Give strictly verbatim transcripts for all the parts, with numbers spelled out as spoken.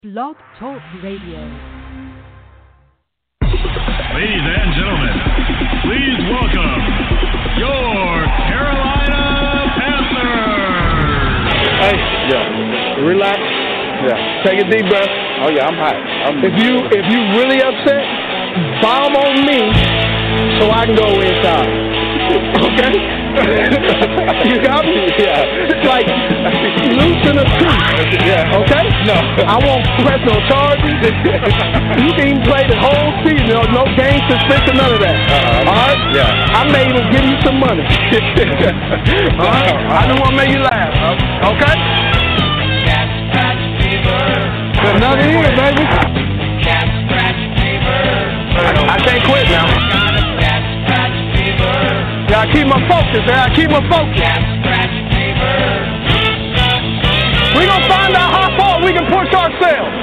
Blog Talk Radio. Ladies and gentlemen, please welcome your Carolina Panthers. Hey, yeah, relax. Yeah, take a deep breath. Oh yeah, I'm hot. I'm if you if you really upset, bomb on me so I can go inside. Okay? You got me? Yeah. It's like loosen a tooth. Yeah. Okay? No. I won't press no charges. You can even play the whole season. No, no game suspension, none of that. Uh-huh. All right? Yeah. I may even give you some money. All right? I just want to make you laugh. Okay? There's nothing here, baby. I, I can't quit now. Yeah, I keep my focus, man. I keep my focus. We're going to find out how far we can push ourselves.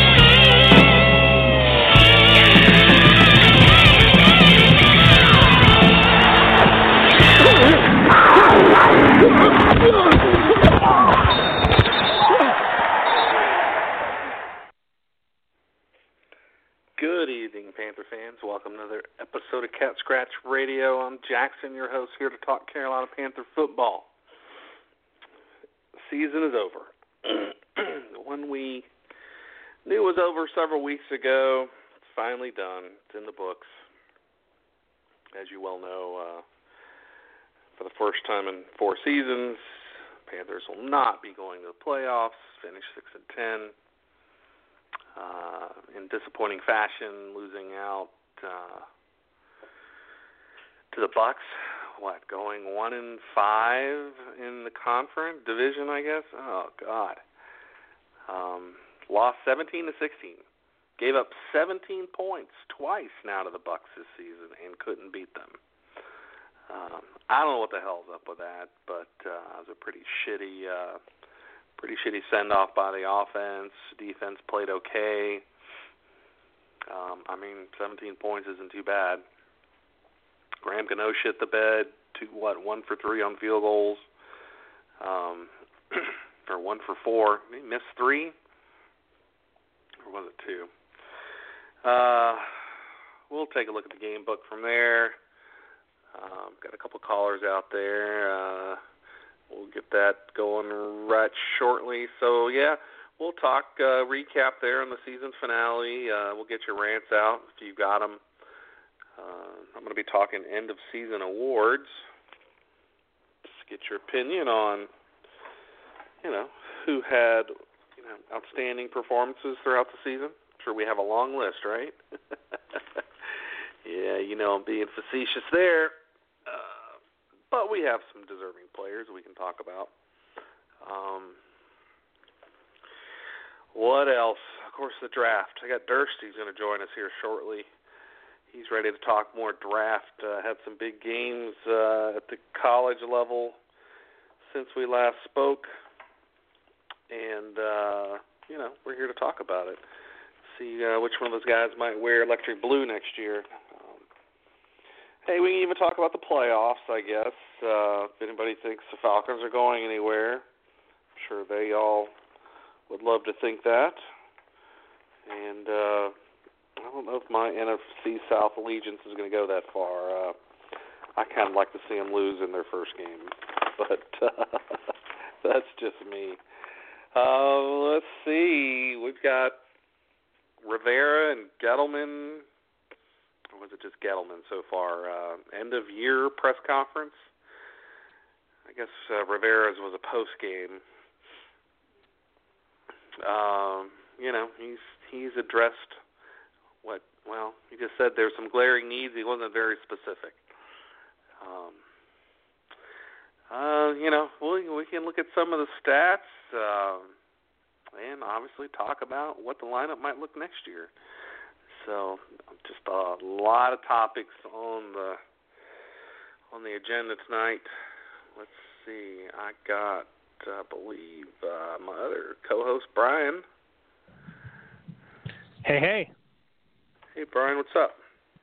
Good evening, Panther fans. Welcome to another episode of Cat Scratch Radio. I'm Jackson, your host, here to talk Carolina Panther football. The season is over. The one we knew was over several weeks ago, it's finally done. It's in the books. As you well know, uh, for the first time in four seasons, Panthers will not be going to the playoffs, finish six and ten. Uh, in disappointing fashion, losing out uh, to the Bucks. What, going one and five in the conference division? I guess. Oh God. Um, lost seventeen to sixteen. Gave up seventeen points twice now to the Bucks this season and couldn't beat them. Um, I don't know what the hell's up with that, but uh, it was a pretty shitty. Uh, Pretty shitty send-off by the offense. Defense played okay. Um, I mean, seventeen points isn't too bad. Graham Gano shit the bed. Two, what, one for three on field goals. Um, or one for four. He missed three? Or was it two? Uh, we'll take a look at the game book from there. Um, got a couple callers out there. Uh, We'll get that going right shortly. So, yeah, we'll talk, uh, recap there on the season finale. Uh, we'll get your rants out if you've got them. Uh, I'm going to be talking end-of-season awards. Just get your opinion on, you know, who had, you know, outstanding performances throughout the season. I'm sure we have a long list, right? Yeah, you know, I'm being facetious there. But we have some deserving players we can talk about. Um, what else? Of course, the draft. I got Durst. He's going to join us here shortly. He's ready to talk more draft. Uh, had some big games uh, at the college level since we last spoke. And, uh, you know, we're here to talk about it. See uh, which one of those guys might wear electric blue next year. Hey, we can even talk about the playoffs, I guess. Uh, if anybody thinks the Falcons are going anywhere, I'm sure they all would love to think that. And uh, I don't know if my N F C South allegiance is going to go that far. Uh, I kind of like to see them lose in their first game, but uh, that's just me. Uh, let's see. We've got Rivera and Gettleman. Or was it just Gettleman so far? Uh, end-of-year press conference. I guess uh, Rivera's was a post-game. Um, you know, he's he's addressed what, well, he just said there's some glaring needs. He wasn't very specific. Um, uh, you know, we, we can look at some of the stats um, and obviously talk about what the lineup might look next year. So, just a lot of topics on the on the agenda tonight. Let's see. I got, I believe, uh, my other co-host, Brian. Hey, hey. Hey, Brian, what's up?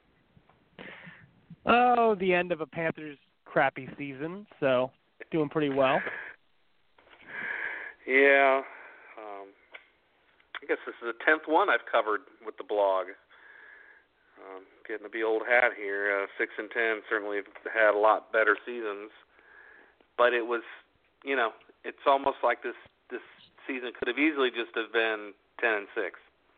Oh, the end of a Panthers crappy season, so doing pretty well. Yeah. Um, I guess this is the tenth one I've covered with the blog. Um, getting to be old hat here. Uh, six and ten certainly have had a lot better seasons, but it was, you know, it's almost like this this season could have easily just have been ten and six.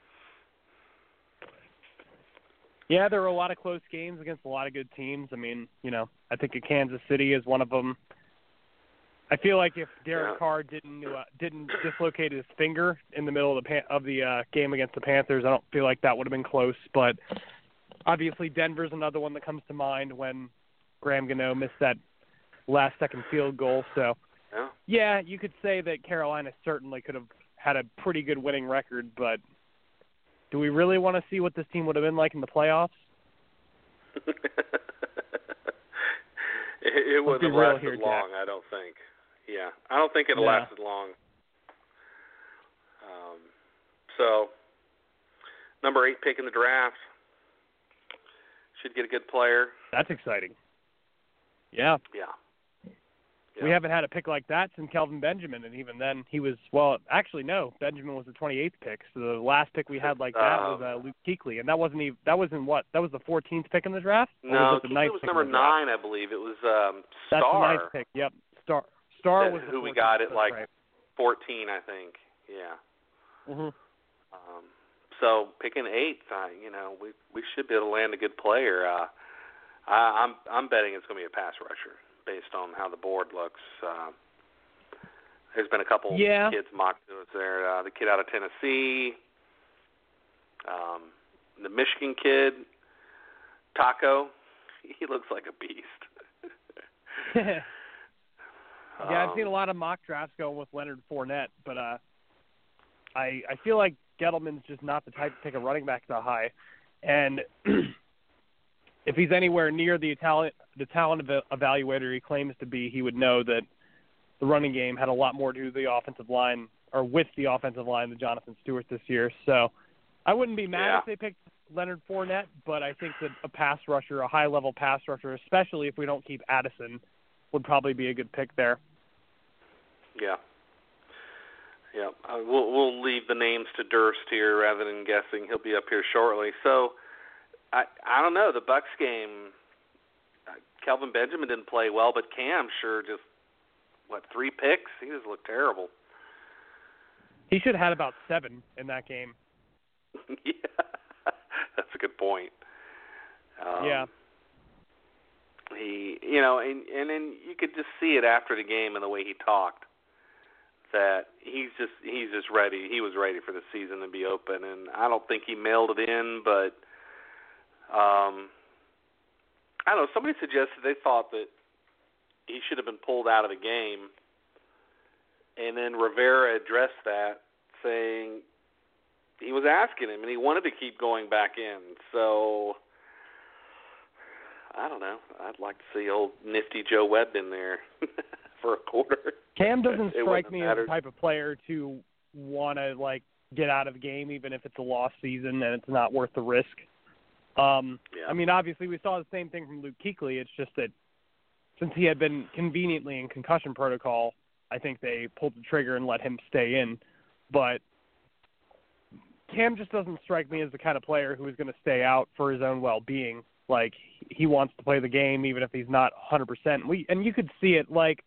Yeah, there were a lot of close games against a lot of good teams. I mean, you know, I think Kansas City is one of them. I feel like if Derek yeah. Carr didn't uh, didn't dislocate his finger in the middle of the pan- of the uh, game against the Panthers, I don't feel like that would have been close. But obviously, Denver's another one that comes to mind when Graham Gano missed that last-second field goal. So, yeah. yeah, you could say that Carolina certainly could have had a pretty good winning record, but do we really want to see what this team would have been like in the playoffs? it it wouldn't have lasted here, long, Jack. I don't think. Yeah, I don't think it yeah. lasted long. Um, so, number eight pick in the draft. Should get a good player. That's exciting. Yeah. Yeah. We yeah. haven't had a pick like that since Kelvin Benjamin, and even then he was, well, actually, no, Benjamin was the twenty-eighth pick. So the last pick we had like that um, was uh, Luke Kuechly, and that wasn't even, that wasn't what? That was the fourteenth pick in the draft? Or No, was it the ninth was pick number in the draft? nine, I believe. It was um, Star. That's the ninth pick, yep. Star Star that, was the who we fourteenth, got at that's like right. fourteen, I think. Yeah. Mm-hmm. Um, so picking eighth, uh, you know, we we should be able to land a good player. Uh, I, I'm I'm betting it's going to be a pass rusher based on how the board looks. Uh, there's been a couple yeah. kids mocked to us there. Uh, the kid out of Tennessee, um, the Michigan kid, Taco. He looks like a beast. yeah, I've um, seen a lot of mock drafts going with Leonard Fournette, but uh, I I feel like Gettleman's just not the type to pick a running back that high, and if he's anywhere near the talent the talent ev- evaluator he claims to be, he would know that the running game had a lot more to do with the offensive line or with the offensive line than Jonathan Stewart this year. So I wouldn't be mad yeah. if they picked Leonard Fournette, but I think that a pass rusher, a high-level pass rusher, especially if we don't keep Addison, would probably be a good pick there. Yeah. Yeah. Uh, we'll we'll leave the names to Durst here rather than guessing. He'll be up here shortly. So I I don't know, the Bucs game. Uh, Kelvin Benjamin didn't play well, but Cam sure just what three picks? He just looked terrible. He should have had about seven in that game. Yeah, that's a good point. Um, yeah. He, you know, and and then you could just see it after the game and the way he talked that he's just he's just ready. He was ready for the season to be open, and I don't think he mailed it in, but um, I don't know. Somebody suggested they thought that he should have been pulled out of the game, and then Rivera addressed that, saying he was asking him, and he wanted to keep going back in. So I don't know. I'd like to see old nifty Joe Webb in there for a quarter. Cam doesn't It strike wouldn't me have as the mattered. type of player to want to like get out of the game, even if it's a lost season and it's not worth the risk. Um, Yeah. I mean, obviously we saw the same thing from Luke Kuechly. It's just that since he had been conveniently in concussion protocol, I think they pulled the trigger and let him stay in. But Cam just doesn't strike me as the kind of player who is going to stay out for his own well-being. Like, he wants to play the game even if he's not one hundred percent. We and you could see it, like,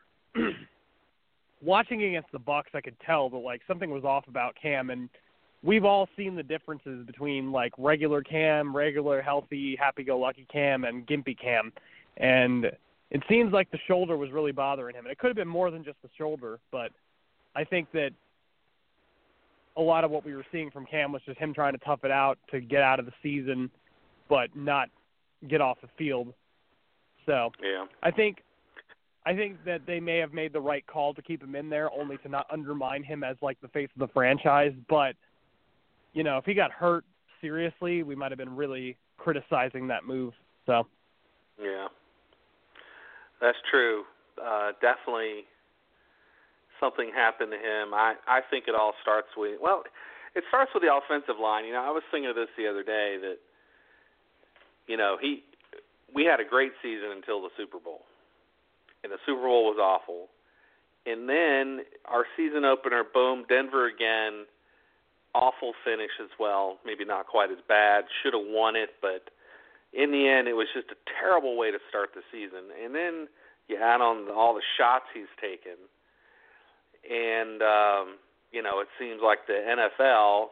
watching against the Bucs, I could tell that, like, something was off about Cam, and we've all seen the differences between, like, regular Cam, regular, healthy, happy-go-lucky Cam, and gimpy Cam. And it seems like the shoulder was really bothering him. And it could have been more than just the shoulder, but I think that a lot of what we were seeing from Cam was just him trying to tough it out to get out of the season, but not get off the field. So Yeah. I think I think that they may have made the right call to keep him in there, only to not undermine him as like the face of the franchise. But you know, if he got hurt seriously, we might have been really criticizing that move. So Yeah. That's true. Uh, definitely something happened to him. I, I think it all starts with, well, it starts with the offensive line. You know, I was thinking of this the other day that, you know, he we had a great season until the Super Bowl. And the Super Bowl was awful. And then our season opener, boom, Denver again. awful finish as well. Maybe not quite as bad. Should have won it, but in the end, it was just a terrible way to start the season. And then you add on all the shots he's taken, and um, you know, it seems like the N F L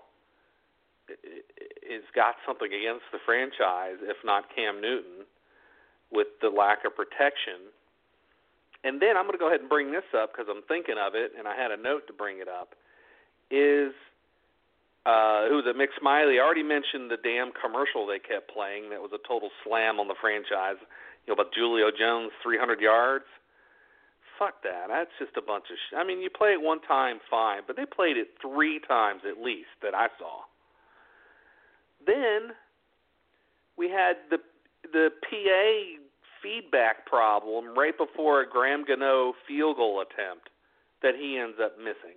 has got something against the franchise, if not Cam Newton, with the lack of protection. And then I'm going to go ahead and bring this up because I'm thinking of it, and I had a note to bring it up, is uh, who was it, Mick Smiley already mentioned the damn commercial they kept playing that was a total slam on the franchise, you know, about Julio Jones, three hundred yards. Fuck that. That's just a bunch of sh- I mean, you play it one time, fine, but they played it three times at least that I saw. Then we had the the P A feedback problem right before a Graham Gano field goal attempt that he ends up missing.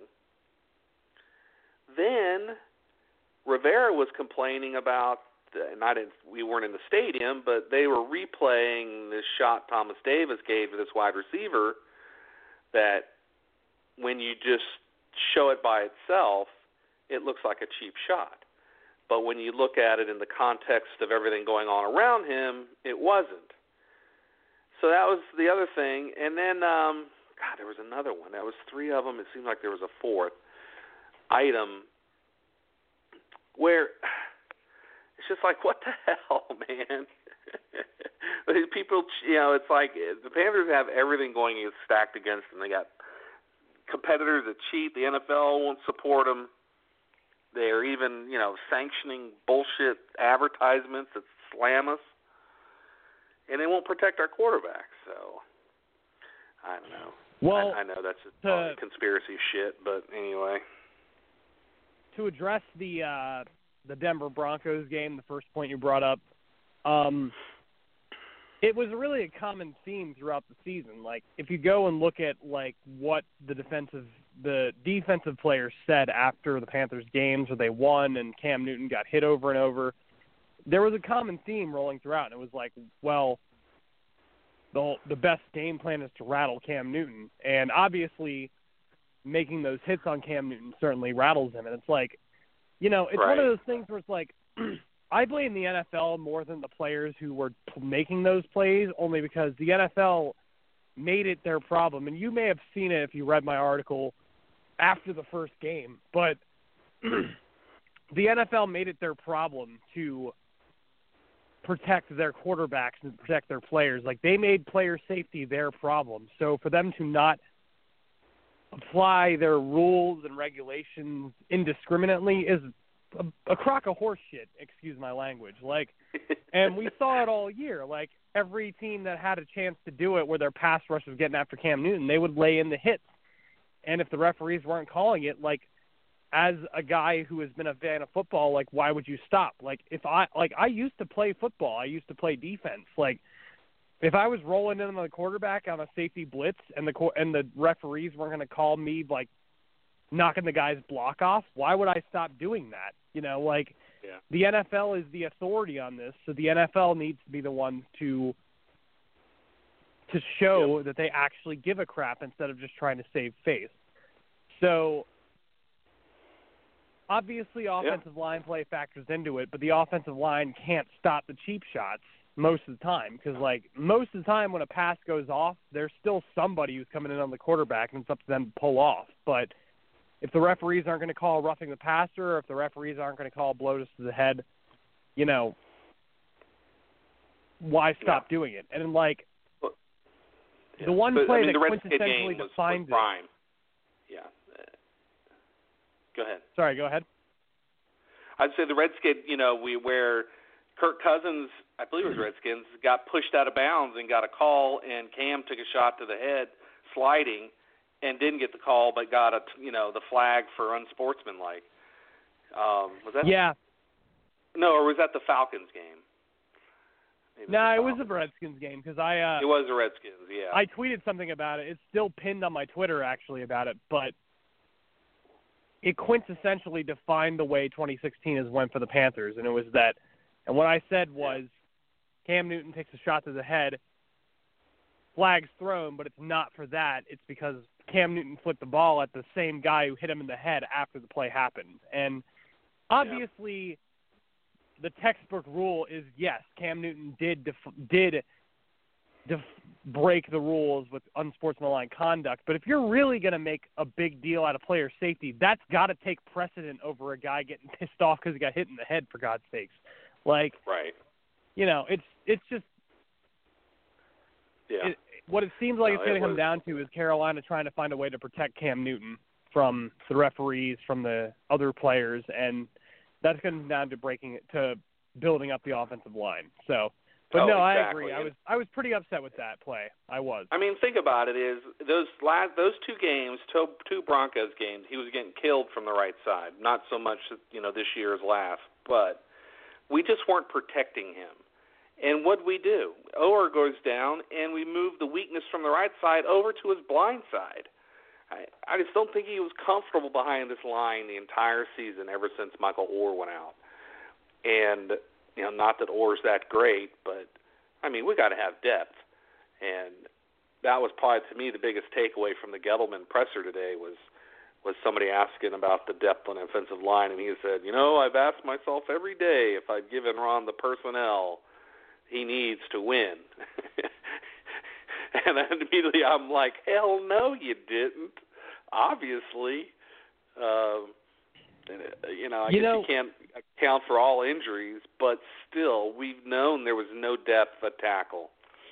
Then Rivera was complaining about, and I didn't, we weren't in the stadium, but they were replaying this shot Thomas Davis gave to this wide receiver that when you just show it by itself, it looks like a cheap shot. But when you look at it in the context of everything going on around him, it wasn't. So that was the other thing. And then, um, God, there was another one. That was three of them. It seemed like there was a fourth item where it's just like, what the hell, man? People, you know, it's like the Panthers have everything going stacked against them. They got competitors that cheat. The N F L won't support them. They're even, you know, sanctioning bullshit advertisements that slam us. And they won't protect our quarterback. So, I don't know. Well, I, I know that's just to, conspiracy shit, but anyway. To address the uh, the Denver Broncos game, the first point you brought up, um, it was really a common theme throughout the season. Like, if you go and look at, like, what the defensive the defensive players said after the Panthers games where they won and Cam Newton got hit over and over, there was a common theme rolling throughout. And it was like, well, the the best game plan is to rattle Cam Newton. And obviously making those hits on Cam Newton certainly rattles him. And it's like, you know, it's right. one of those things where it's like, I blame the N F L more than the players who were making those plays, only because the N F L made it their problem. And you may have seen it if you read my article after the first game, but the N F L made it their problem to protect their quarterbacks and protect their players. Like, they made player safety their problem. So for them to not apply their rules and regulations indiscriminately is a, a crock of horse shit, excuse my language. Like, and we saw it all year. Like, every team that had a chance to do it where their pass rush was getting after Cam Newton, they would lay in the hits. And if the referees weren't calling it, like, as a guy who has been a fan of football, like, why would you stop? Like, if I, like, I used to play football. I used to play defense. Like, if I was rolling in on the quarterback on a safety blitz and the and the referees weren't going to call me, like, knocking the guy's block off, why would I stop doing that? You know, like, yeah. The N F L is the authority on this, so the N F L needs to be the one to to show yep. that they actually give a crap instead of just trying to save face. So, obviously, offensive yep. line play factors into it, but the offensive line can't stop the cheap shots most of the time because, like, most of the time when a pass goes off, there's still somebody who's coming in on the quarterback, and it's up to them to pull off. But if the referees aren't going to call roughing the passer, or if the referees aren't going to call blows to the head, you know, why stop yeah. doing it? And, like, well, yeah. the one but, play I mean, that the quintessentially was, defines was prime. it. Yeah. Go ahead. Sorry, go ahead. I'd say the Redskins, you know, we where Kirk Cousins, I believe it was Redskins, got pushed out of bounds and got a call, and Cam took a shot to the head, sliding, and didn't get the call, but got a, you know, the flag for unsportsmanlike. Um, was that? Yeah. No, or was that the Falcons game? No, nah, it was the Redskins game because I. Uh, it was the Redskins, yeah. I tweeted something about it. It's still pinned on my Twitter actually about it, but it quintessentially defined the way twenty sixteen has went for the Panthers, and it was that. And what I said was, yeah. Cam Newton takes a shot to the head, flag's thrown, but it's not for that. It's because Cam Newton flipped the ball at the same guy who hit him in the head after the play happened. And obviously yeah. the textbook rule is yes, Cam Newton did def- did def- break the rules with unsportsmanlike conduct. But if you're really going to make a big deal out of player safety, that's got to take precedent over a guy getting pissed off because he got hit in the head, for God's sakes. Like, right. you know, it's it's just yeah. it, what it seems like no, it's going it to come was... down to is Carolina trying to find a way to protect Cam Newton from the referees, from the other players, and that's going to come down to breaking it, to building up the offensive line. So. But oh, no, exactly. I agree. I was I was pretty upset with that play. I was. I mean, think about it. Is those last those two games, two, two Broncos games, he was getting killed from the right side. Not so much, you know, this year's last, but we just weren't protecting him. And what we do? Oher goes down, and we move the weakness from the right side over to his blind side. I, I just don't think he was comfortable behind this line the entire season ever since Michael Oher went out. And you know, not that Oher's that great, but, I mean, we got to have depth. And that was probably, to me, the biggest takeaway from the Gettleman presser today was was somebody asking about the depth on the offensive line, and he said, you know, I've asked myself every day if I've given Ron the personnel he needs to win. And then immediately I'm like, hell no, you didn't, obviously. Um You know, I you guess know, you can't account for all injuries, but still, we've known there was no depth at tackle.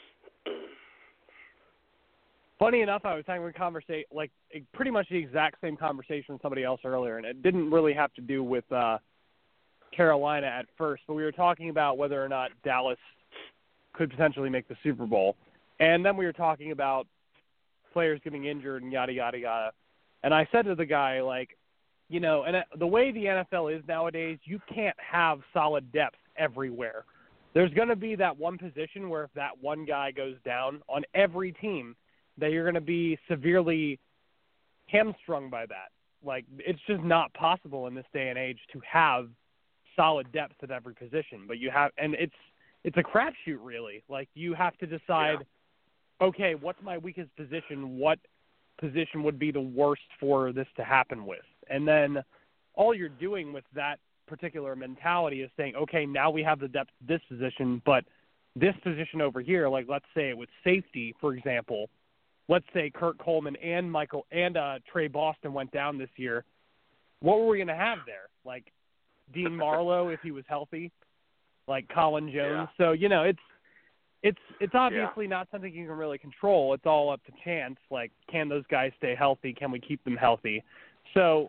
Funny enough, I was having a conversation, like pretty much the exact same conversation with somebody else earlier, and it didn't really have to do with uh, Carolina at first, but we were talking about whether or not Dallas could potentially make the Super Bowl. And then we were talking about players getting injured and yada, yada, yada. And I said to the guy, like, you know, and the way the N F L is nowadays, you can't have solid depth everywhere. There's going to be that one position where if that one guy goes down on every team, that you're going to be severely hamstrung by that. Like, it's just not possible in this day and age to have solid depth at every position. But you have, and it's it's a crapshoot, really. Like, you have to decide, yeah. okay, what's my weakest position? What position would be the worst for this to happen with? And then all you're doing with that particular mentality is saying, okay, now we have the depth of this position, but this position over here, like let's say with safety, for example, let's say Kurt Coleman and Michael and uh, Trey Boston went down this year. What were we going to have there? Like Dean Marlowe, if he was healthy, like Colin Jones. Yeah. So, you know, it's it's it's obviously yeah. not something you can really control. It's all up to chance. Like, can those guys stay healthy? Can we keep them healthy? So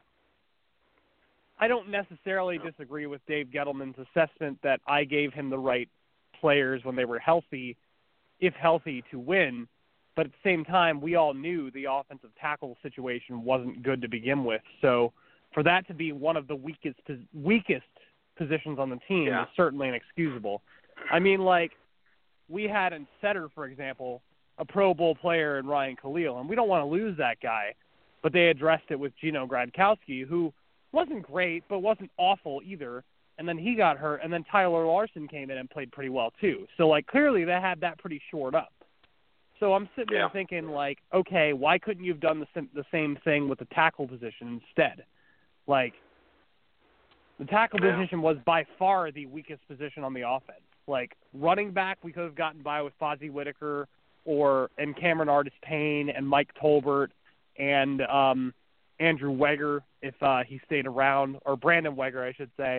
I don't necessarily disagree with Dave Gettleman's assessment that I gave him the right players when they were healthy, if healthy, to win. But at the same time, we all knew the offensive tackle situation wasn't good to begin with. So for that to be one of the weakest weakest positions on the team yeah. is certainly inexcusable. I mean, like, we had in Setter, for example, a Pro Bowl player in Ryan Khalil, and we don't want to lose that guy. But they addressed it with Gino Gradkowski, who wasn't great, but wasn't awful either. And then he got hurt, and then Tyler Larson came in and played pretty well too. So, like, clearly they had that pretty shored up. So I'm sitting yeah. there thinking, like, okay, why couldn't you have done the, the same thing with the tackle position instead? Like, the tackle yeah. position was by far the weakest position on the offense. Like, running back, we could have gotten by with Fozzie Whitaker or and Cameron Artis-Payne and Mike Tolbert and um, Andrew Weger if uh, he stayed around, or Brandon Weger, I should say.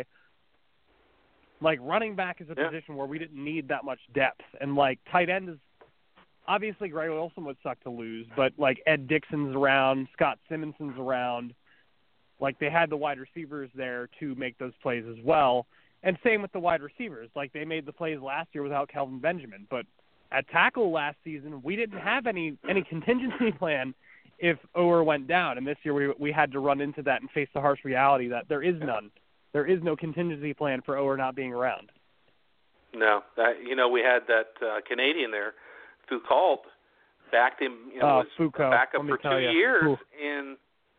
Like, running back is a yeah. position where we didn't need that much depth. And, like, tight end is obviously Greg Wilson would suck to lose, but, like, Ed Dixon's around, Scott Simonson's around. Like, they had the wide receivers there to make those plays as well. And same with the wide receivers. Like, they made the plays last year without Kelvin Benjamin. But at tackle last season, we didn't have any, any contingency plan if Oher went down. And this year we we had to run into that and face the harsh reality that there is none. There is no contingency plan for Oher not being around. No. That, you know, we had that uh, Canadian there, Foucault, backed him, you know, uh, was Foucault, backup let me for tell two you. years, Ooh. and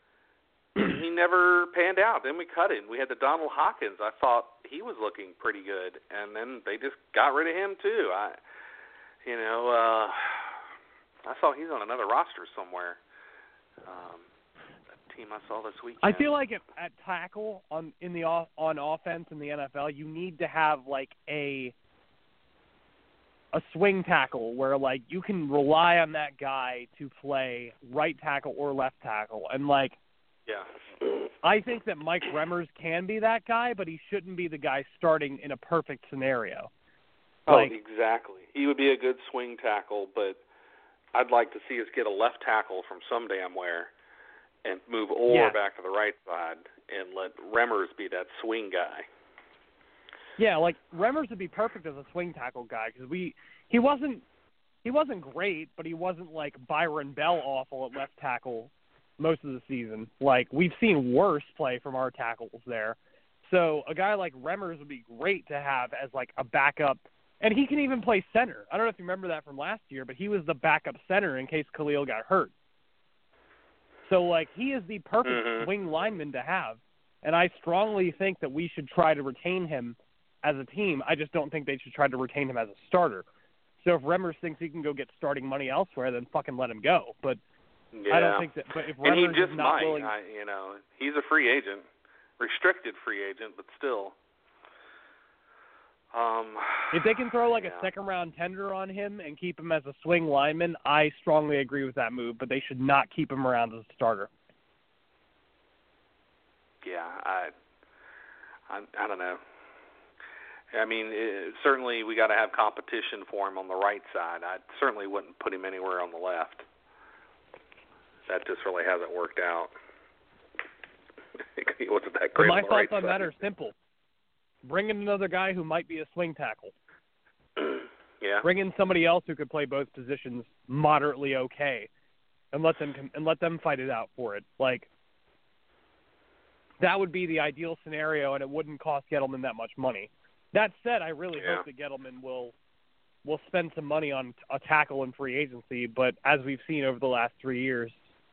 he never panned out. Then we cut him. We had the Donald Hawkins. I thought he was looking pretty good, and then they just got rid of him too. I, you know, uh, I saw he's on another roster somewhere. Um, team I saw this weekend. I feel like at, at tackle on in the off, on offense in the N F L, you need to have like a a swing tackle where like you can rely on that guy to play right tackle or left tackle, and like yeah, I think that Mike Remmers can be that guy, but he shouldn't be the guy starting in a perfect scenario. Oh, like, exactly. He would be a good swing tackle, but I'd like to see us get a left tackle from some damn where and move Orr yeah. back to the right side and let Remmers be that swing guy. Yeah, like Remmers would be perfect as a swing tackle guy because we he wasn't he wasn't great, but he wasn't like Byron Bell awful at left tackle most of the season. Like we've seen worse play from our tackles there. So a guy like Remmers would be great to have as like a backup, and he can even play center. I don't know if you remember that from last year, but he was the backup center in case Khalil got hurt. So like he is the perfect mm-hmm. swing lineman to have, and I strongly think that we should try to retain him as a team. I just don't think they should try to retain him as a starter. So if Remmers thinks he can go get starting money elsewhere, then fucking let him go. But yeah. I don't think that. But if Remmers and he just is not might, willing, I, you know, he's a free agent, restricted free agent, but still. Um, if they can throw like yeah. a second round tender on him and keep him as a swing lineman, I strongly agree with that move. But they should not keep him around as a starter. Yeah, I, I, I don't know. I mean, it, certainly we got to have competition for him on the right side. I certainly wouldn't put him anywhere on the left. That just really hasn't worked out. He wasn't that great. But my on the thoughts right on side. that are simple. Bring in another guy who might be a swing tackle. Yeah. Bring in somebody else who could play both positions moderately okay, and let them and let them fight it out for it. Like that would be the ideal scenario, and it wouldn't cost Gettleman that much money. That said, I really yeah. hope that Gettleman will will spend some money on a tackle in free agency. But as we've seen over the last three years,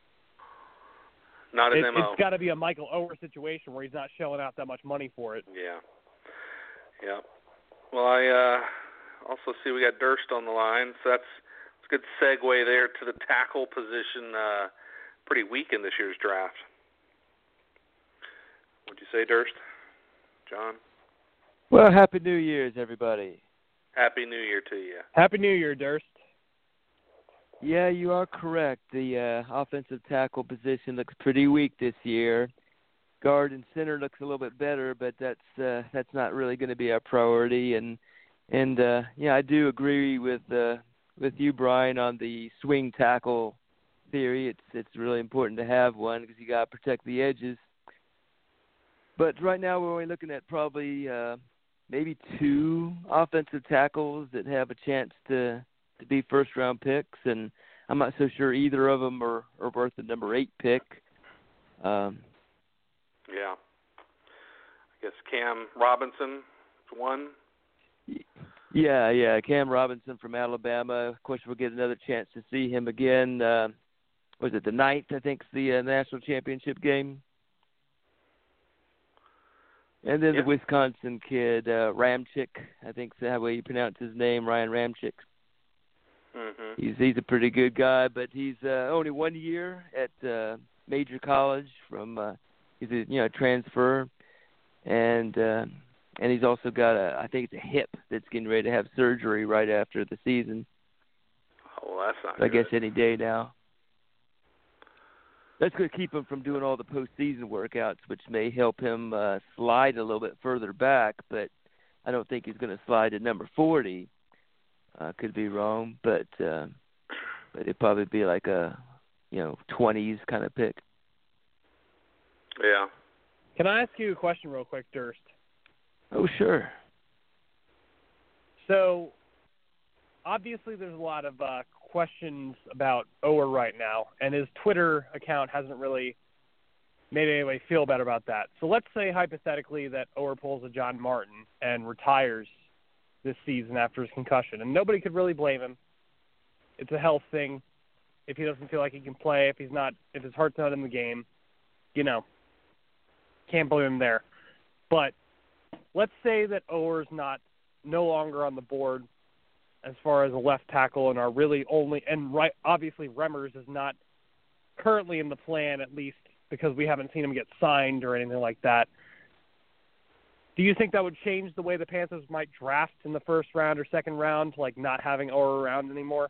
not his it, M O. it's got to be a Michael Oher situation where he's not shelling out that much money for it. Yeah. Yeah. Well, I uh, also see we got Durst on the line, so that's, that's a good segue there to the tackle position. Uh, pretty weak in this year's draft. What'd you say, Durst? John? Well, Happy New Year's, everybody. Happy New Year to you. Happy New Year, Durst. Yeah, you are correct. The uh, offensive tackle position looks pretty weak this year. Guard and center looks a little bit better, but that's uh, that's not really going to be our priority. And and uh, yeah, I do agree with uh, with you, Brian, on the swing tackle theory. It's it's really important to have one because you got to protect the edges. But right now we're only looking at probably uh, maybe two offensive tackles that have a chance to to be first round picks, and I'm not so sure either of them are, are worth the number eight pick. Um, yeah. I guess Cam Robinson is one. Yeah, yeah, Cam Robinson from Alabama. Of course, we'll get another chance to see him again. Uh, was it the ninth, I think, is the uh, national championship game? And then yep. the Wisconsin kid, uh, Ramczyk, I think is how you pronounce his name, Ryan Ramczyk. Mm-hmm. He's he's a pretty good guy, but he's uh, only one year at uh, major college. From uh, he's a you know transfer, and uh, and he's also got a I think it's a hip that's getting ready to have surgery right after the season. Oh, well, that's not. So I good. guess any day now. That's going to keep him from doing all the postseason workouts, which may help him uh, slide a little bit further back. But I don't think he's going to slide to number forty. Uh, could be wrong, but uh, but it'd probably be like a you know twenties kind of pick. Yeah. Can I ask you a question real quick, Durst? Oh, sure. So obviously there's a lot of uh, questions about Oher right now, and his Twitter account hasn't really made anybody feel better about that. So let's say hypothetically that Oher pulls a John Martin and retires this season after his concussion, and nobody could really blame him. It's a health thing. If he doesn't feel like he can play, if he's not, if his heart's not in the game, you know, can't blame him there. But let's say that Oher's not no longer on the board as far as a left tackle, and are really only and right. Obviously, Remmers is not currently in the plan, at least because we haven't seen him get signed or anything like that. Do you think that would change the way the Panthers might draft in the first round or second round, like not having Ower around anymore?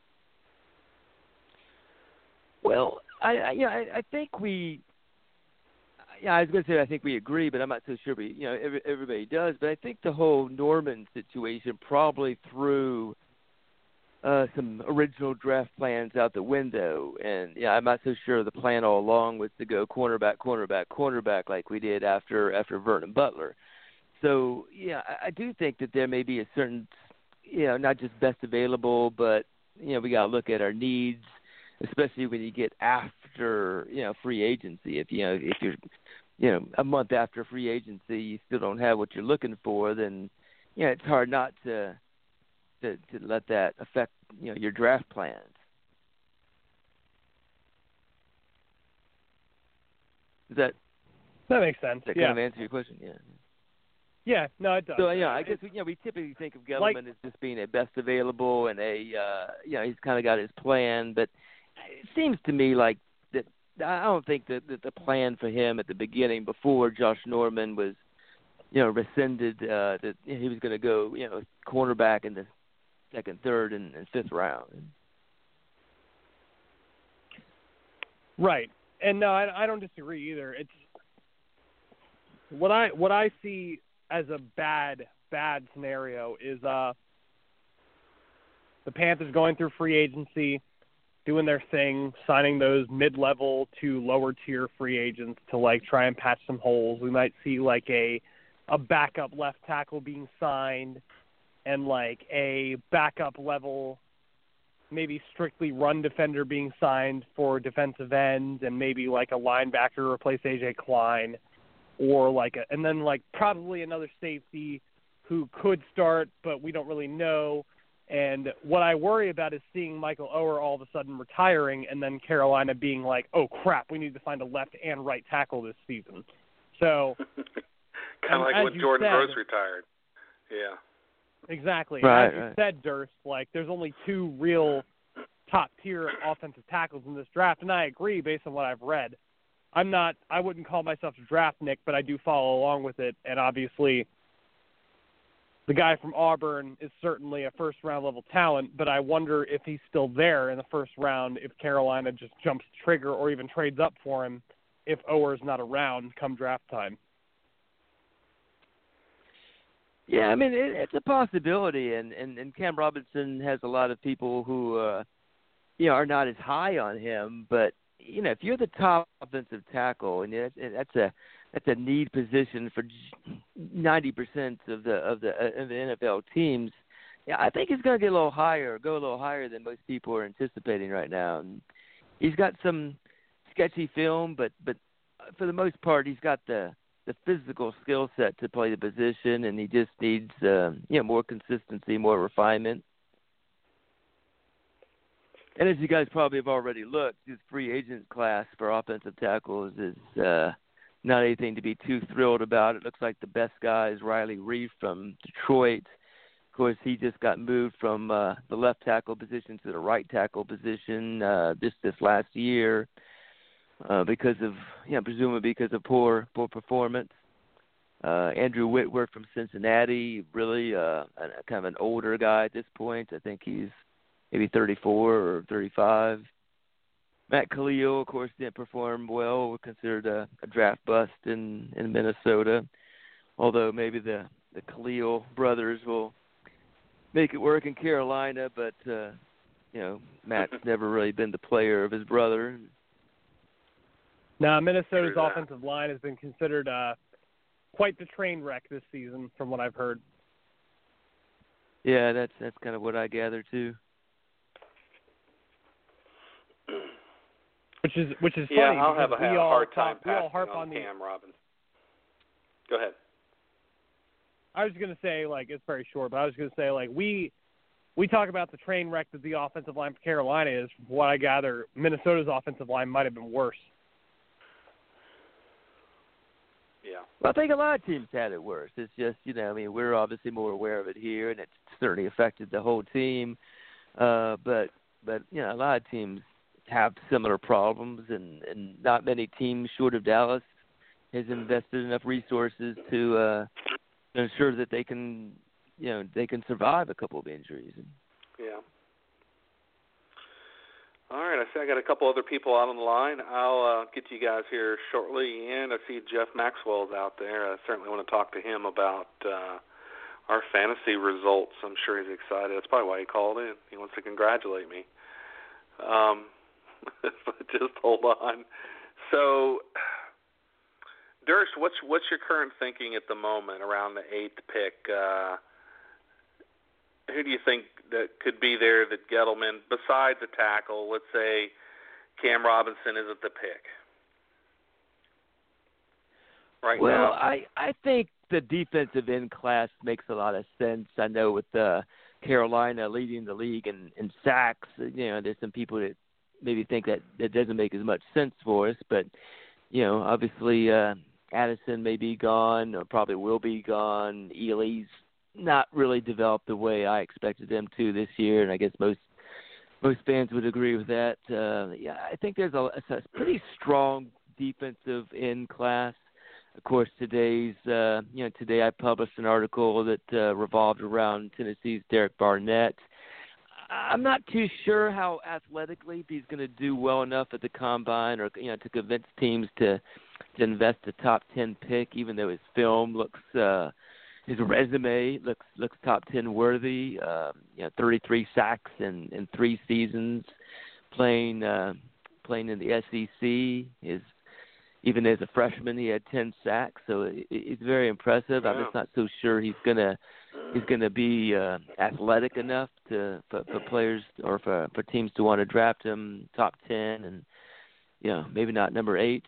Well, I, I yeah, I, I think we. Yeah, I was going to say I think we agree, but I'm not so sure. We, you know, every, everybody does. But I think the whole Norman situation probably threw uh, some original draft plans out the window. And yeah, I'm not so sure the plan all along was to go cornerback, cornerback, cornerback like we did after after Vernon Butler. So yeah, I, I do think that there may be a certain, you know, not just best available, but you know, we got to look at our needs, especially when you get after, you know, free agency. If, you know, if you're, you know, a month after free agency, you still don't have what you're looking for, then, you know, it's hard not to, to, to let that affect, you know, your draft plans. Does that, that makes sense. That yeah. kind of answer your question? Yeah. Yeah, no, it does. So, yeah, I guess we, you know, we typically think of Gettleman like, as just being a best available and a, uh, you know, he's kind of got his plan, but it seems to me like that I don't think that, that the plan for him at the beginning, before Josh Norman was, you know, rescinded, uh, that he was going to go, you know, cornerback in the second, third, and, and fifth round. Right, and no, I, I don't disagree either. It's what I what I see as a bad bad scenario is uh the Panthers going through free agency, doing their thing, signing those mid-level to lower-tier free agents to, like, try and patch some holes. We might see, like, a a backup left tackle being signed and, like, a backup level, maybe strictly run defender being signed for defensive ends, and maybe, like, a linebacker to replace A J Klein, or, like, a, and then, like, probably another safety who could start, but we don't really know. And what I worry about is seeing Michael Oher all of a sudden retiring and then Carolina being like, oh, crap, we need to find a left and right tackle this season. So kind of like when Jordan said, Gross retired. Yeah. Exactly. Right, as you right. said, Durst, like, there's only two real top-tier offensive tackles in this draft, and I agree based on what I've read. I'm not – I wouldn't call myself a draft Nick, but I do follow along with it, and obviously – the guy from Auburn is certainly a first-round level talent, but I wonder if he's still there in the first round if Carolina just jumps the trigger or even trades up for him if Ower's not around come draft time. Yeah, I mean, it, it's a possibility, and, and, and Cam Robinson has a lot of people who, uh, you know, are not as high on him, but, you know, if you're the top offensive tackle, and that's a that's a need position for ninety percent of the of the of the N F L teams. Yeah, I think he's going to get a little higher, go a little higher than most people are anticipating right now. And he's got some sketchy film, but but for the most part, he's got the the physical skill set to play the position, and he just needs uh, you know more consistency, more refinement. And as you guys probably have already looked, his free agent class for offensive tackles is uh, not anything to be too thrilled about. It looks like the best guy is Riley Reef from Detroit. Of course, he just got moved from uh, the left tackle position to the right tackle position uh, this this last year uh, because of, you know, presumably because of poor poor performance. Uh, Andrew Whitworth from Cincinnati, really uh, a, kind of an older guy at this point. I think he's maybe thirty-four or thirty-five. Matt Khalil, of course, didn't perform well. We're considered a, a draft bust in, in Minnesota, although maybe the, the Khalil brothers will make it work in Carolina, but, uh, you know, Matt's never really been the player of his brother. Now, Minnesota's offensive line has been considered uh, quite the train wreck this season, from what I've heard. Yeah, that's that's kind of what I gather, too. Which is which is yeah, funny. I'll have a, we have a all hard time talk, we all passing harp on, on Cam the, Robinson. Go ahead. I was going to say, like, it's very short, but I was going to say, like, we we talk about the train wreck that the offensive line for Carolina is. From what I gather, Minnesota's offensive line might have been worse. Yeah. Well, I think a lot of teams had it worse. It's just, you know, I mean, we're obviously more aware of it here, and it's certainly affected the whole team. Uh, but, but you know, a lot of teams have similar problems, and, and not many teams short of Dallas has invested enough resources to, uh, to ensure that they can, you know, they can survive a couple of injuries. Yeah. All right, I see I got a couple other people out on the line. I'll uh, get to you guys here shortly, and I see Jeff Maxwell's out there. I certainly want to talk to him about uh, our fantasy results. I'm sure he's excited. That's probably why he called in. He wants to congratulate me. Um, but just hold on. So, Durst, what's what's your current thinking at the moment around the eighth pick? Uh, who do you think that could be there that Gettleman, besides a tackle, let's say Cam Robinson isn't the pick? Right well, now. I, I think the defensive end class makes a lot of sense. I know with uh, Carolina leading the league in, in sacks, you know, there's some people that maybe think that that doesn't make as much sense for us. But, you know, obviously uh, Addison may be gone or probably will be gone. Ely's not really developed the way I expected them to this year, and I guess most most fans would agree with that. Uh, yeah, I think there's a, a pretty strong defensive end class. Of course, today's uh, you know today I published an article that uh, revolved around Tennessee's Derek Barnett. I'm not too sure how athletically if he's going to do well enough at the combine, or you know, to convince teams to to invest a top ten pick, even though his film looks. Uh, His resume looks looks top ten worthy. Uh, you know, thirty-three sacks in, in three seasons, playing uh, playing in the S E C. His even as a freshman, he had ten sacks, so it, it's very impressive. Yeah. I'm just not so sure he's gonna he's gonna be uh, athletic enough to for, for players or for, for teams to want to draft him top ten, and you know maybe not number eight.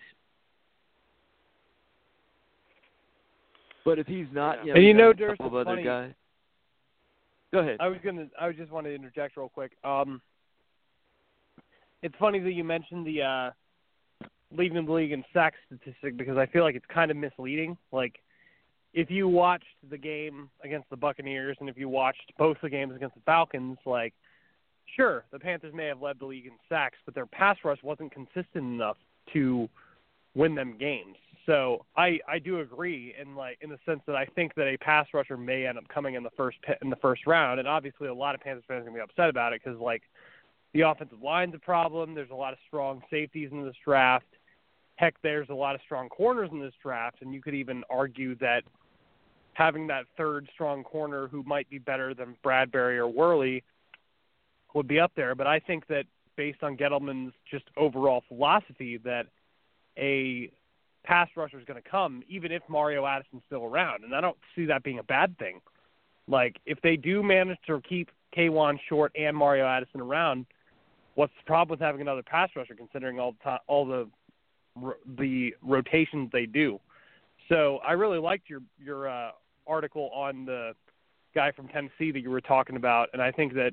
But if he's not, you know, and you know, a Durst, couple of other funny. guys. Go ahead. I was gonna. I just wanted to interject real quick. Um, it's funny that you mentioned the uh, leading the league in sack statistic, because I feel like it's kind of misleading. Like, if you watched the game against the Buccaneers and if you watched both the games against the Falcons, like, sure, the Panthers may have led the league in sacks, but their pass rush wasn't consistent enough to win them games. So I, I do agree in like in the sense that I think that a pass rusher may end up coming in the first in the first round, and obviously a lot of Panthers fans are going to be upset about it because like the offensive line's a problem. There's a lot of strong safeties in this draft. Heck, there's a lot of strong corners in this draft, and you could even argue that having that third strong corner who might be better than Bradbury or Worley would be up there. But I think that based on Gettleman's just overall philosophy that a pass rusher is going to come, even if Mario Addison's still around, and I don't see that being a bad thing. Like, if they do manage to keep K'Wan Short and Mario Addison around, what's the problem with having another pass rusher, considering all the time, all the the rotations they do? So I really liked your your uh, article on the guy from Tennessee that you were talking about, and I think that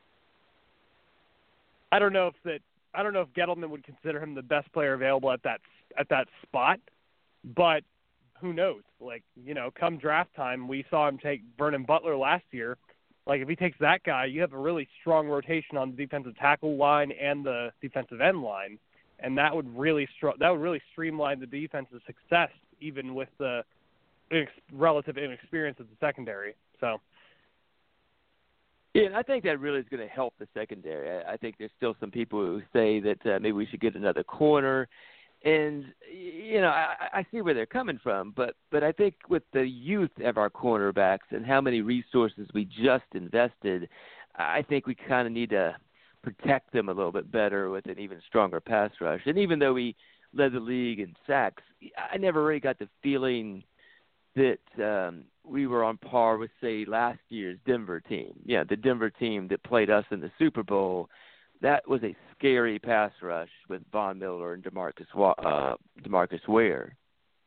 I don't know if that I don't know if Gettleman would consider him the best player available at that at that spot, but who knows? Like, you know, come draft time, we saw him take Vernon Butler last year. Like, if he takes that guy, you have a really strong rotation on the defensive tackle line and the defensive end line, and that would really str- that would really streamline the defense's success, even with the inex- relative inexperience of the secondary. So. Yeah, and I think that really is going to help the secondary. I, I think there's still some people who say that uh, maybe we should get another corner. And, you know, I, I see where they're coming from, but, but I think with the youth of our cornerbacks and how many resources we just invested, I think we kind of need to protect them a little bit better with an even stronger pass rush. And even though we led the league in sacks, I never really got the feeling that um, we were on par with, say, last year's Denver team. Yeah, the Denver team that played us in the Super Bowl. That was a scary pass rush with Von Miller and DeMarcus uh, DeMarcus Ware.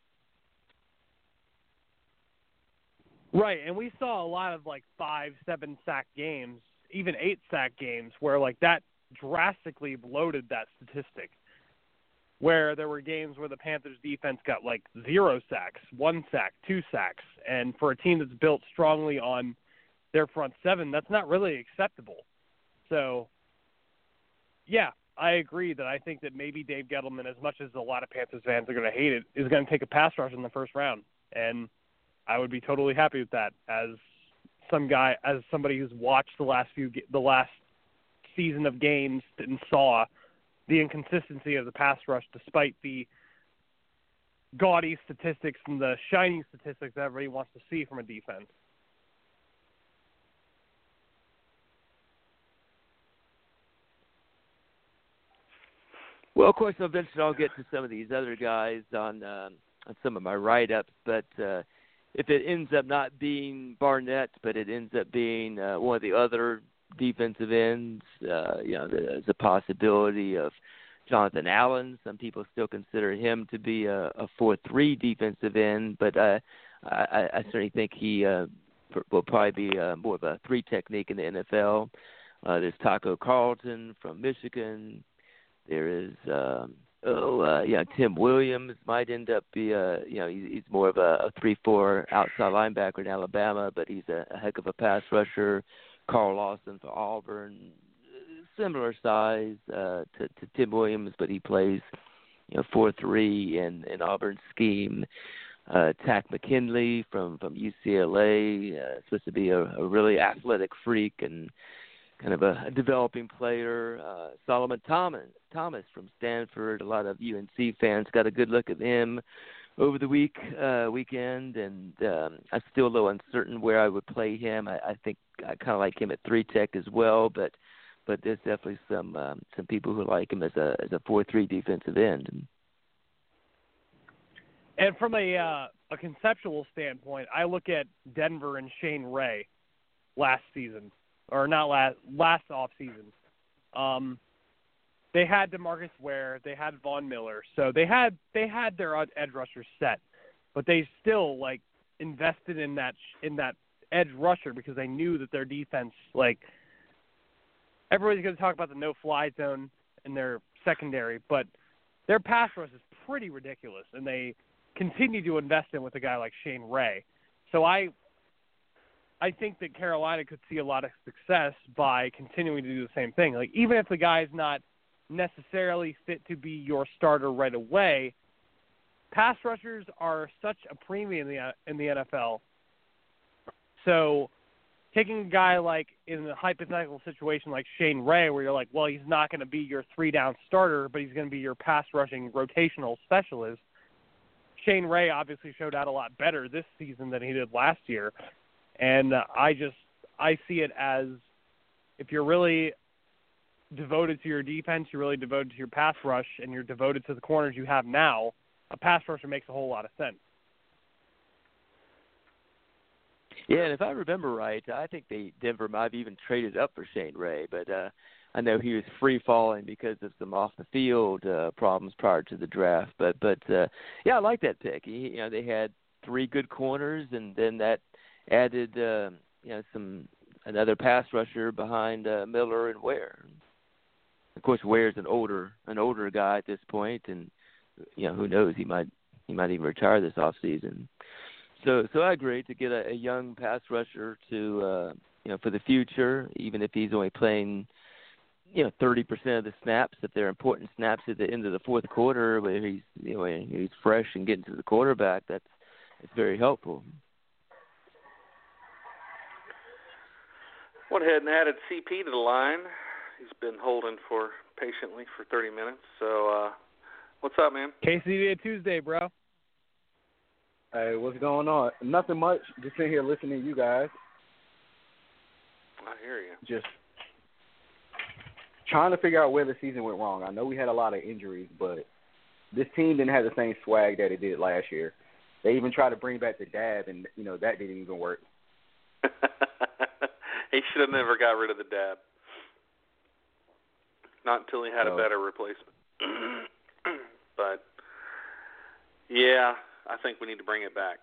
Right, and we saw a lot of like five, seven sack games, even eight sack games, where like that drastically bloated that statistic. Where there were games where the Panthers defense got like zero sacks, one sack, two sacks, and for a team that's built strongly on their front seven, that's not really acceptable. So, yeah, I agree that I think that maybe Dave Gettleman, as much as a lot of Panthers fans are going to hate it, is going to take a pass rush in the first round, and I would be totally happy with that as some guy, as somebody who's watched the last few, the last season of games and saw the inconsistency of the pass rush, despite the gaudy statistics and the shiny statistics that everybody wants to see from a defense. Well, of course, eventually I'll get to some of these other guys on, um, on some of my write-ups, but uh, if it ends up not being Barnett, but it ends up being uh, one of the other defensive ends, uh, you know, there's a possibility of Jonathan Allen. Some people still consider him to be a, a four three defensive end, but uh, I, I certainly think he uh, will probably be uh, more of a three technique in the N F L. Uh, there's Taco Carlton from Michigan. There is, um, oh, uh, yeah, Tim Williams might end up be a, you know, he's, he's more of a, a three four outside linebacker in Alabama, but he's a, a heck of a pass rusher. Carl Lawson for Auburn, similar size uh, to, to Tim Williams, but he plays, you know, four three in, in Auburn's scheme. Uh, Tack McKinley from, from U C L A, uh, supposed to be a, a really athletic freak and kind of a, a developing player. Uh, Solomon Thomas, Thomas from Stanford. A lot of U N C fans got a good look at him over the week uh, weekend, and um, I'm still a little uncertain where I would play him. I, I think I kind of like him at three tech as well, but but there's definitely some um, some people who like him as a as a four three defensive end. And from a uh, a conceptual standpoint, I look at Denver and Shane Ray last season. Or not last last off season. Um, they had DeMarcus Ware, they had Von Miller, so they had they had their edge rushers set, but they still like invested in that in that edge rusher because they knew that their defense, like, everybody's going to talk about the no fly zone in their secondary, but their pass rush is pretty ridiculous, and they continue to invest in with a guy like Shane Ray. So I. I think that Carolina could see a lot of success by continuing to do the same thing. Like, even if the guy's not necessarily fit to be your starter right away, pass rushers are such a premium in the in the N F L. So taking a guy like in a hypothetical situation like Shane Ray, where you're like, well, he's not going to be your three-down starter, but he's going to be your pass-rushing rotational specialist. Shane Ray obviously showed out a lot better this season than he did last year. And uh, I just I see it as if you're really devoted to your defense, you're really devoted to your pass rush, and you're devoted to the corners you have now, a pass rusher makes a whole lot of sense. Yeah, and if I remember right, I think they Denver might have even traded up for Shane Ray, but uh, I know he was free falling because of some off the field uh, problems prior to the draft. But but uh, yeah, I like that pick. He, you know, they had three good corners, and then that added, uh, you know, some another pass rusher behind uh, Miller and Ware. Of course, Ware's an older an older guy at this point, and you know, who knows, he might he might even retire this off season. So so I agree to get a, a young pass rusher to uh, you know, for the future, even if he's only playing, you know, thirty percent of the snaps, if they're important snaps at the end of the fourth quarter, where he's you know he's fresh and getting to the quarterback, that's it's very helpful. Went ahead and added C P to the line. He's been holding for patiently for thirty minutes. So, uh, what's up, man? K C D Tuesday, bro. Hey, what's going on? Nothing much. Just sitting here listening to you guys. I hear you. Just trying to figure out where the season went wrong. I know we had a lot of injuries, but this team didn't have the same swag that it did last year. They even tried to bring back the dab, and, you know, that didn't even work. He should have never got rid of the dab. Not until he had so. a better replacement. But, yeah, I think we need to bring it back.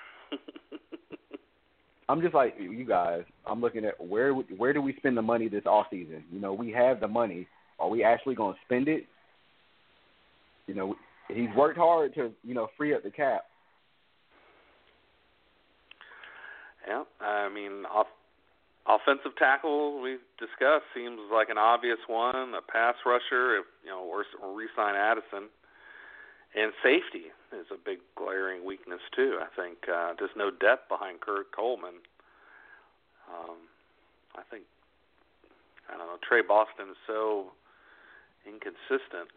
I'm just like you guys. I'm looking at where where do we spend the money this off season? You know, we have the money. Are we actually going to spend it? You know, he's worked hard to, you know, free up the cap. Yeah, I mean, off Offensive tackle, we discussed, seems like an obvious one. A pass rusher, if, you know, or, or re-sign Addison. And safety is a big glaring weakness, too. I think uh, just no depth behind Kurt Coleman. Um, I think, I don't know, Trey Boston is so inconsistent.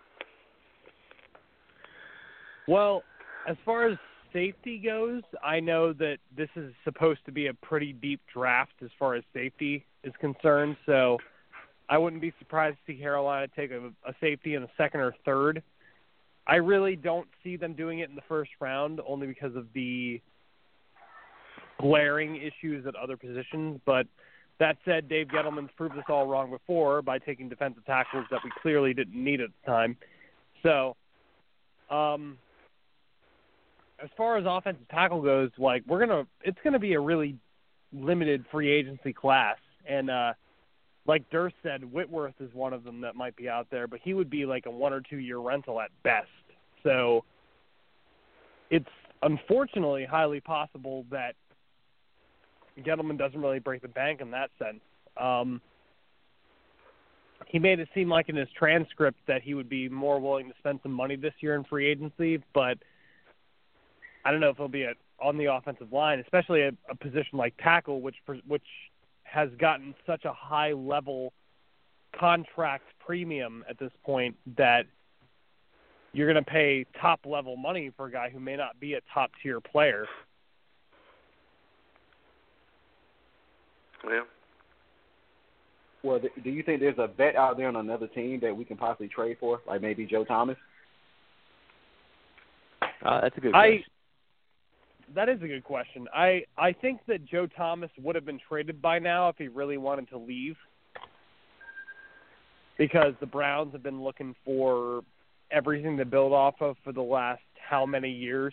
Well, as far as safety goes, I know that this is supposed to be a pretty deep draft as far as safety is concerned, so I wouldn't be surprised to see Carolina take a, a safety in the second or third. I really don't see them doing it in the first round, only because of the glaring issues at other positions, but that said, Dave Gettleman's proved us all wrong before by taking defensive tackles that we clearly didn't need at the time. So, um, as far as offensive tackle goes, like we're gonna, it's gonna be a really limited free agency class, and uh, like Durst said, Whitworth is one of them that might be out there, but he would be like a one or two year rental at best. So, it's unfortunately highly possible that Gettleman doesn't really break the bank in that sense. Um, he made it seem like in his transcript that he would be more willing to spend some money this year in free agency, but I don't know if he'll be a, on the offensive line, especially a, a position like tackle, which which has gotten such a high level contract premium at this point that you're going to pay top level money for a guy who may not be a top tier player. Yeah. Well, do you think there's a vet out there on another team that we can possibly trade for, like maybe Joe Thomas? Uh, that's a good I, question. That is a good question. I, I think that Joe Thomas would have been traded by now if he really wanted to leave, because the Browns have been looking for everything to build off of for the last how many years.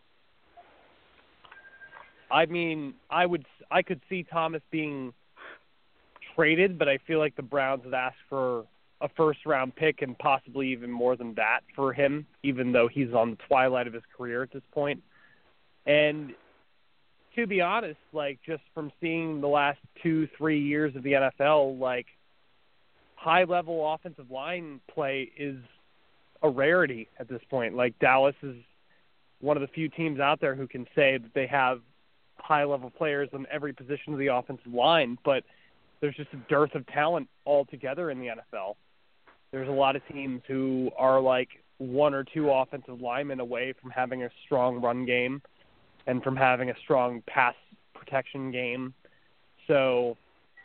I mean, I would, I could see Thomas being traded, but I feel like the Browns would ask for a first-round pick and possibly even more than that for him, even though he's on the twilight of his career at this point. And to be honest, like just from seeing the last two, three years of the N F L, like high-level offensive line play is a rarity at this point. Like Dallas is one of the few teams out there who can say that they have high-level players on every position of the offensive line, but there's just a dearth of talent altogether in the N F L. There's a lot of teams who are like one or two offensive linemen away from having a strong run game and from having a strong pass protection game. So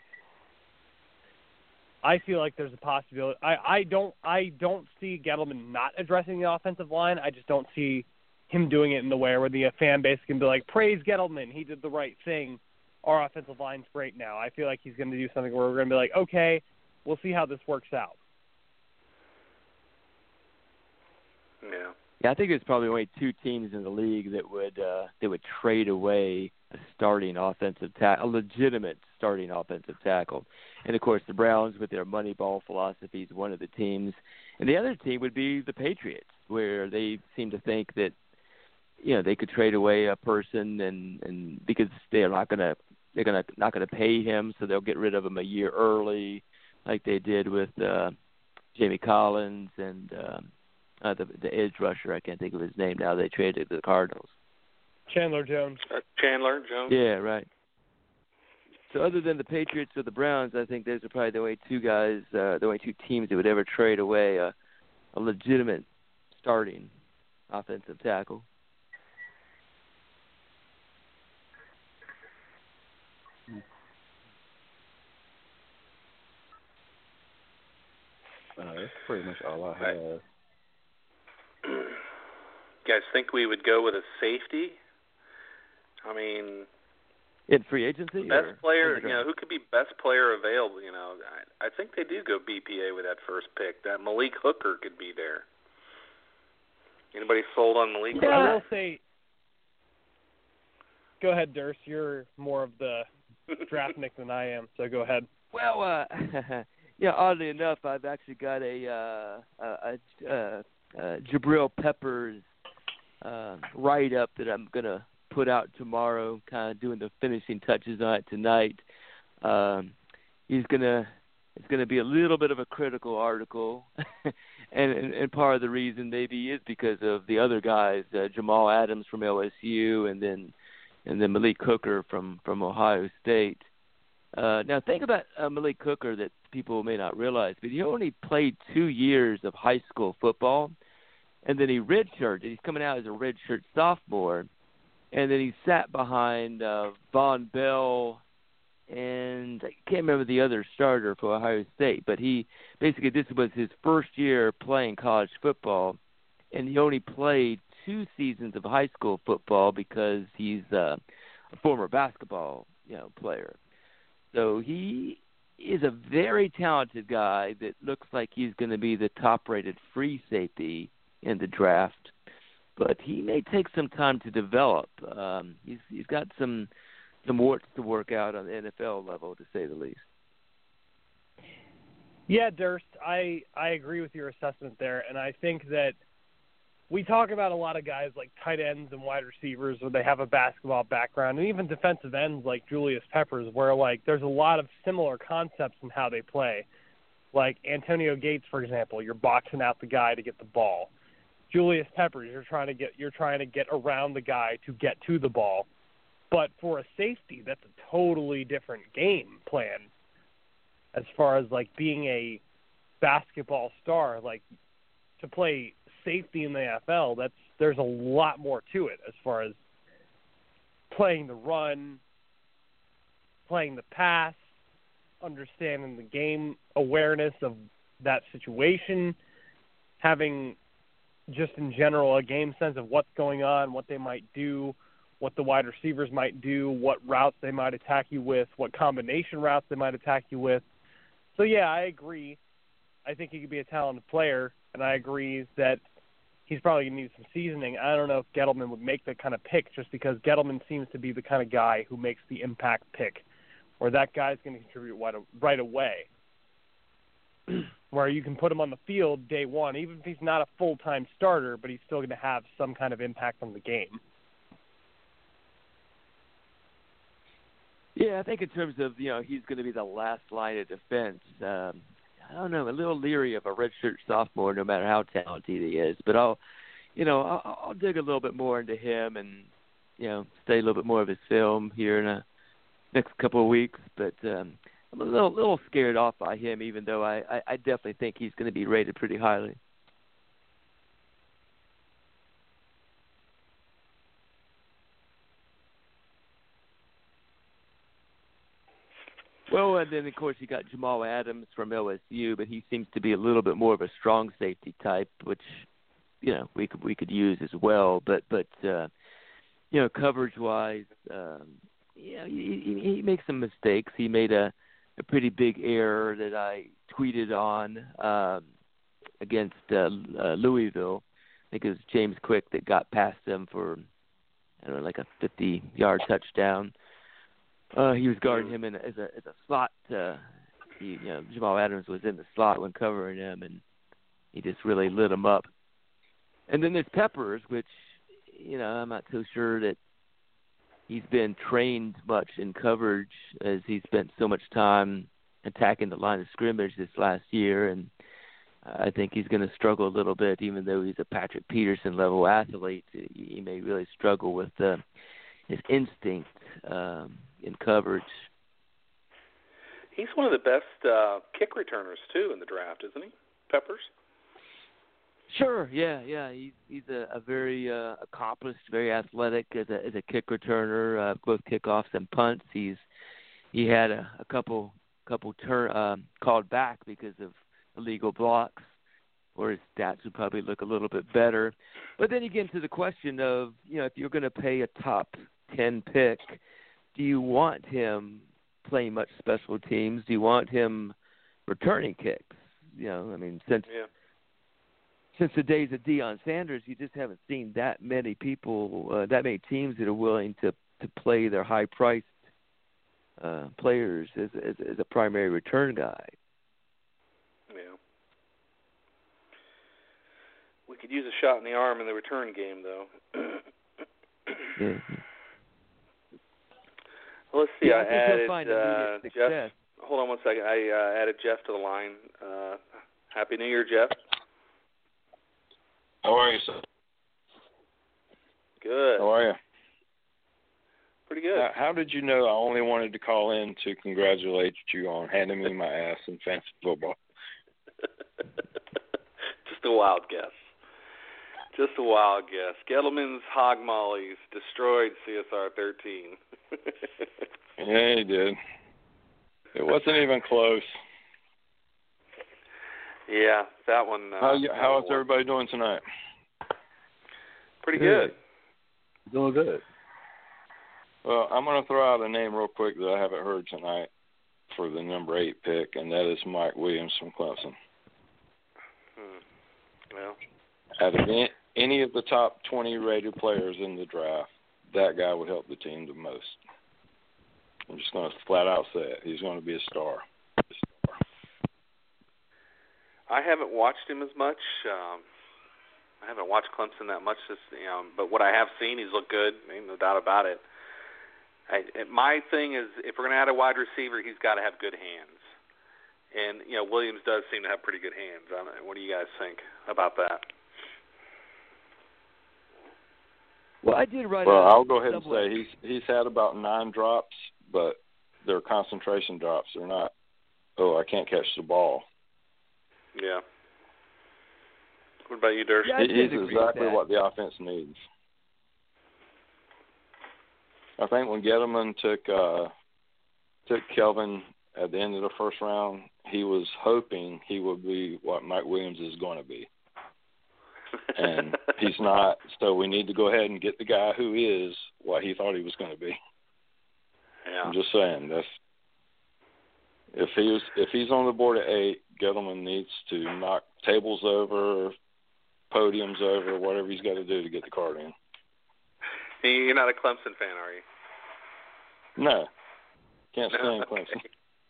I feel like there's a possibility. I, I don't I don't see Gettleman not addressing the offensive line. I just don't see him doing it in the way where the fan base can be like, praise Gettleman, he did the right thing. Our offensive line's great now. I feel like he's going to do something where we're going to be like, okay, we'll see how this works out. Yeah. Yeah, I think there's probably only two teams in the league that would uh, that would trade away a starting offensive tackle, a legitimate starting offensive tackle. And of course, the Browns with their Moneyball philosophy is one of the teams, and the other team would be the Patriots, where they seem to think that you know they could trade away a person, and, and because they're not gonna they're gonna not gonna pay him, so they'll get rid of him a year early, like they did with uh, Jamie Collins and. Um, Uh, the the edge rusher, I can't think of his name now. They traded to the Cardinals. Chandler Jones. Uh, Chandler Jones. Yeah, right. So other than the Patriots or the Browns, I think those are probably the only two guys, uh, the only two teams that would ever trade away a, a legitimate starting offensive tackle. Uh, that's pretty much all I have. Right. You guys think we would go with a safety? I mean, in free agency, best or player, you know, who could be best player available? You know, I, I think they do go B P A with that first pick. That Malik Hooker could be there. Anybody sold on Malik Yeah, Hooker? I will say. Go ahead, Durst. You're more of the draftnik than I am, so go ahead. Well, uh, yeah. Oddly enough, I've actually got a uh, a, a uh, Jabril Peppers uh, write-up that I'm gonna put out tomorrow. Kind of doing the finishing touches on it tonight. Um, he's gonna it's gonna be a little bit of a critical article, and, and and part of the reason maybe is because of the other guys, uh, Jamal Adams from L S U, and then and then Malik Hooker from from Ohio State. Uh, now think about uh, Malik Hooker that people may not realize, but he only played two years of high school football, and then he redshirted. He's coming out as a redshirt sophomore, and then he sat behind uh, Von Bell, and I can't remember the other starter for Ohio State, but he basically this was his first year playing college football, and he only played two seasons of high school football because he's uh, a former basketball you know player. So he is a very talented guy that looks like he's going to be the top-rated free safety in the draft, but he may take some time to develop. Um, he's he's got some some warts to work out on the N F L level, to say the least. Yeah, Durst, I, I agree with your assessment there, and I think that we talk about a lot of guys like tight ends and wide receivers where they have a basketball background, and even defensive ends like Julius Peppers, where like there's a lot of similar concepts in how they play. Like Antonio Gates, for example, you're boxing out the guy to get the ball. Julius Peppers, you're trying to get you're trying to get around the guy to get to the ball. But for a safety, that's a totally different game plan as far as like being a basketball star. Like to play safety in the N F L, that's there's a lot more to it as far as playing the run, playing the pass, understanding the game awareness of that situation, having just in general a game sense of what's going on, what they might do, what the wide receivers might do, what routes they might attack you with, what combination routes they might attack you with. So, yeah, I agree. I think he could be a talented player, and I agree that he's probably going to need some seasoning. I don't know if Gettleman would make that kind of pick just because Gettleman seems to be the kind of guy who makes the impact pick, where that guy's going to contribute right away, where you can put him on the field day one, even if he's not a full-time starter, but he's still going to have some kind of impact on the game. Yeah, I think in terms of, you know, he's going to be the last line of defense. Um, I don't know, a little leery of a redshirt sophomore, no matter how talented he is. But I'll, you know, I'll, I'll dig a little bit more into him and, you know, study a little bit more of his film here in the next couple of weeks. But um, I'm a little, little scared off by him, even though I, I, I definitely think he's going to be rated pretty highly. Well, and then, of course, you got Jamal Adams from L S U, but he seems to be a little bit more of a strong safety type, which, you know, we could we could use as well. But, but uh, you know, coverage-wise, um, yeah, he, he, he makes some mistakes. He made a, a pretty big error that I tweeted on um, against uh, uh, Louisville. I think it was James Quick that got past them for, I don't know, like a fifty-yard touchdown. Uh, he was guarding him in a, as a as a slot. Uh, he, you know, Jamal Adams was in the slot when covering him, and he just really lit him up. And then there's Peppers, which, you know, I'm not so sure that he's been trained much in coverage as he spent so much time attacking the line of scrimmage this last year, and I think he's going to struggle a little bit, even though he's a Patrick Peterson level athlete. He may really struggle with uh, his instinct um, in coverage. He's one of the best uh, kick returners too in the draft, isn't he, Peppers? Sure, yeah, yeah. He's he's a, a very uh, accomplished, very athletic as a as a kick returner, uh, both kickoffs and punts. He's he had a, a couple couple turn um, called back because of illegal blocks, or his stats would probably look a little bit better. But then you get into the question of, you know, if you're going to pay a top ten pick, do you want him playing much special teams? Do you want him returning kicks? You know, I mean, since yeah. since the days of Deion Sanders, you just haven't seen that many people, uh, that many teams that are willing to, to play their high-priced uh, players as, as as a primary return guy. Yeah. We could use a shot in the arm in the return game, though. Yeah. Well, let's see. Yeah, I, I think added he'll find uh, immediate success. Jeff. Hold on one second. I uh, added Jeff to the line. Uh, Happy New Year, Jeff. How are you, sir? Good. How are you? Pretty good. How, how did you know I only wanted to call in to congratulate you on handing me my ass in fantasy football? Just a wild guess. Just a wild guess. Gettleman's Hog Mollies destroyed C S R thirteen. Yeah, he did. It wasn't even close. Yeah, that one. Uh, how you, that how one is everybody doing tonight? Pretty good. Doing good. Well, I'm going to throw out a name real quick that I haven't heard tonight for the number eight pick, and that is Mike Williams from Clemson. Hmm. Well, out of any, any of the top twenty rated players in the draft, that guy would help the team the most. I'm just going to flat out say it. He's going to be a star. A star. I haven't watched him as much. Um, I haven't watched Clemson that much, this, you know, but what I have seen, he's looked good. Ain't no doubt about it. I, my thing is, if we're going to add a wide receiver, he's got to have good hands. And, you know, Williams does seem to have pretty good hands. I don't know, what do you guys think about that? Well, I did write. Well, a I'll go ahead and somewhat. say he's he's had about nine drops, but they're concentration drops. They're not, oh, I can't catch the ball. Yeah. What about you, Durst? Yeah, I He- did he's agree with exactly that. what the offense needs. I think when Gettleman took uh, took Kelvin at the end of the first round, he was hoping he would be what Mike Williams is going to be. And he's not, so we need to go ahead and get the guy who is what he thought he was going to be. Yeah. I'm just saying, that's if he's if he's on the board at eight, Gettleman needs to knock tables over, podiums over, whatever he's got to do to get the card in. You're not a Clemson fan, are you? No, can't stand Clemson.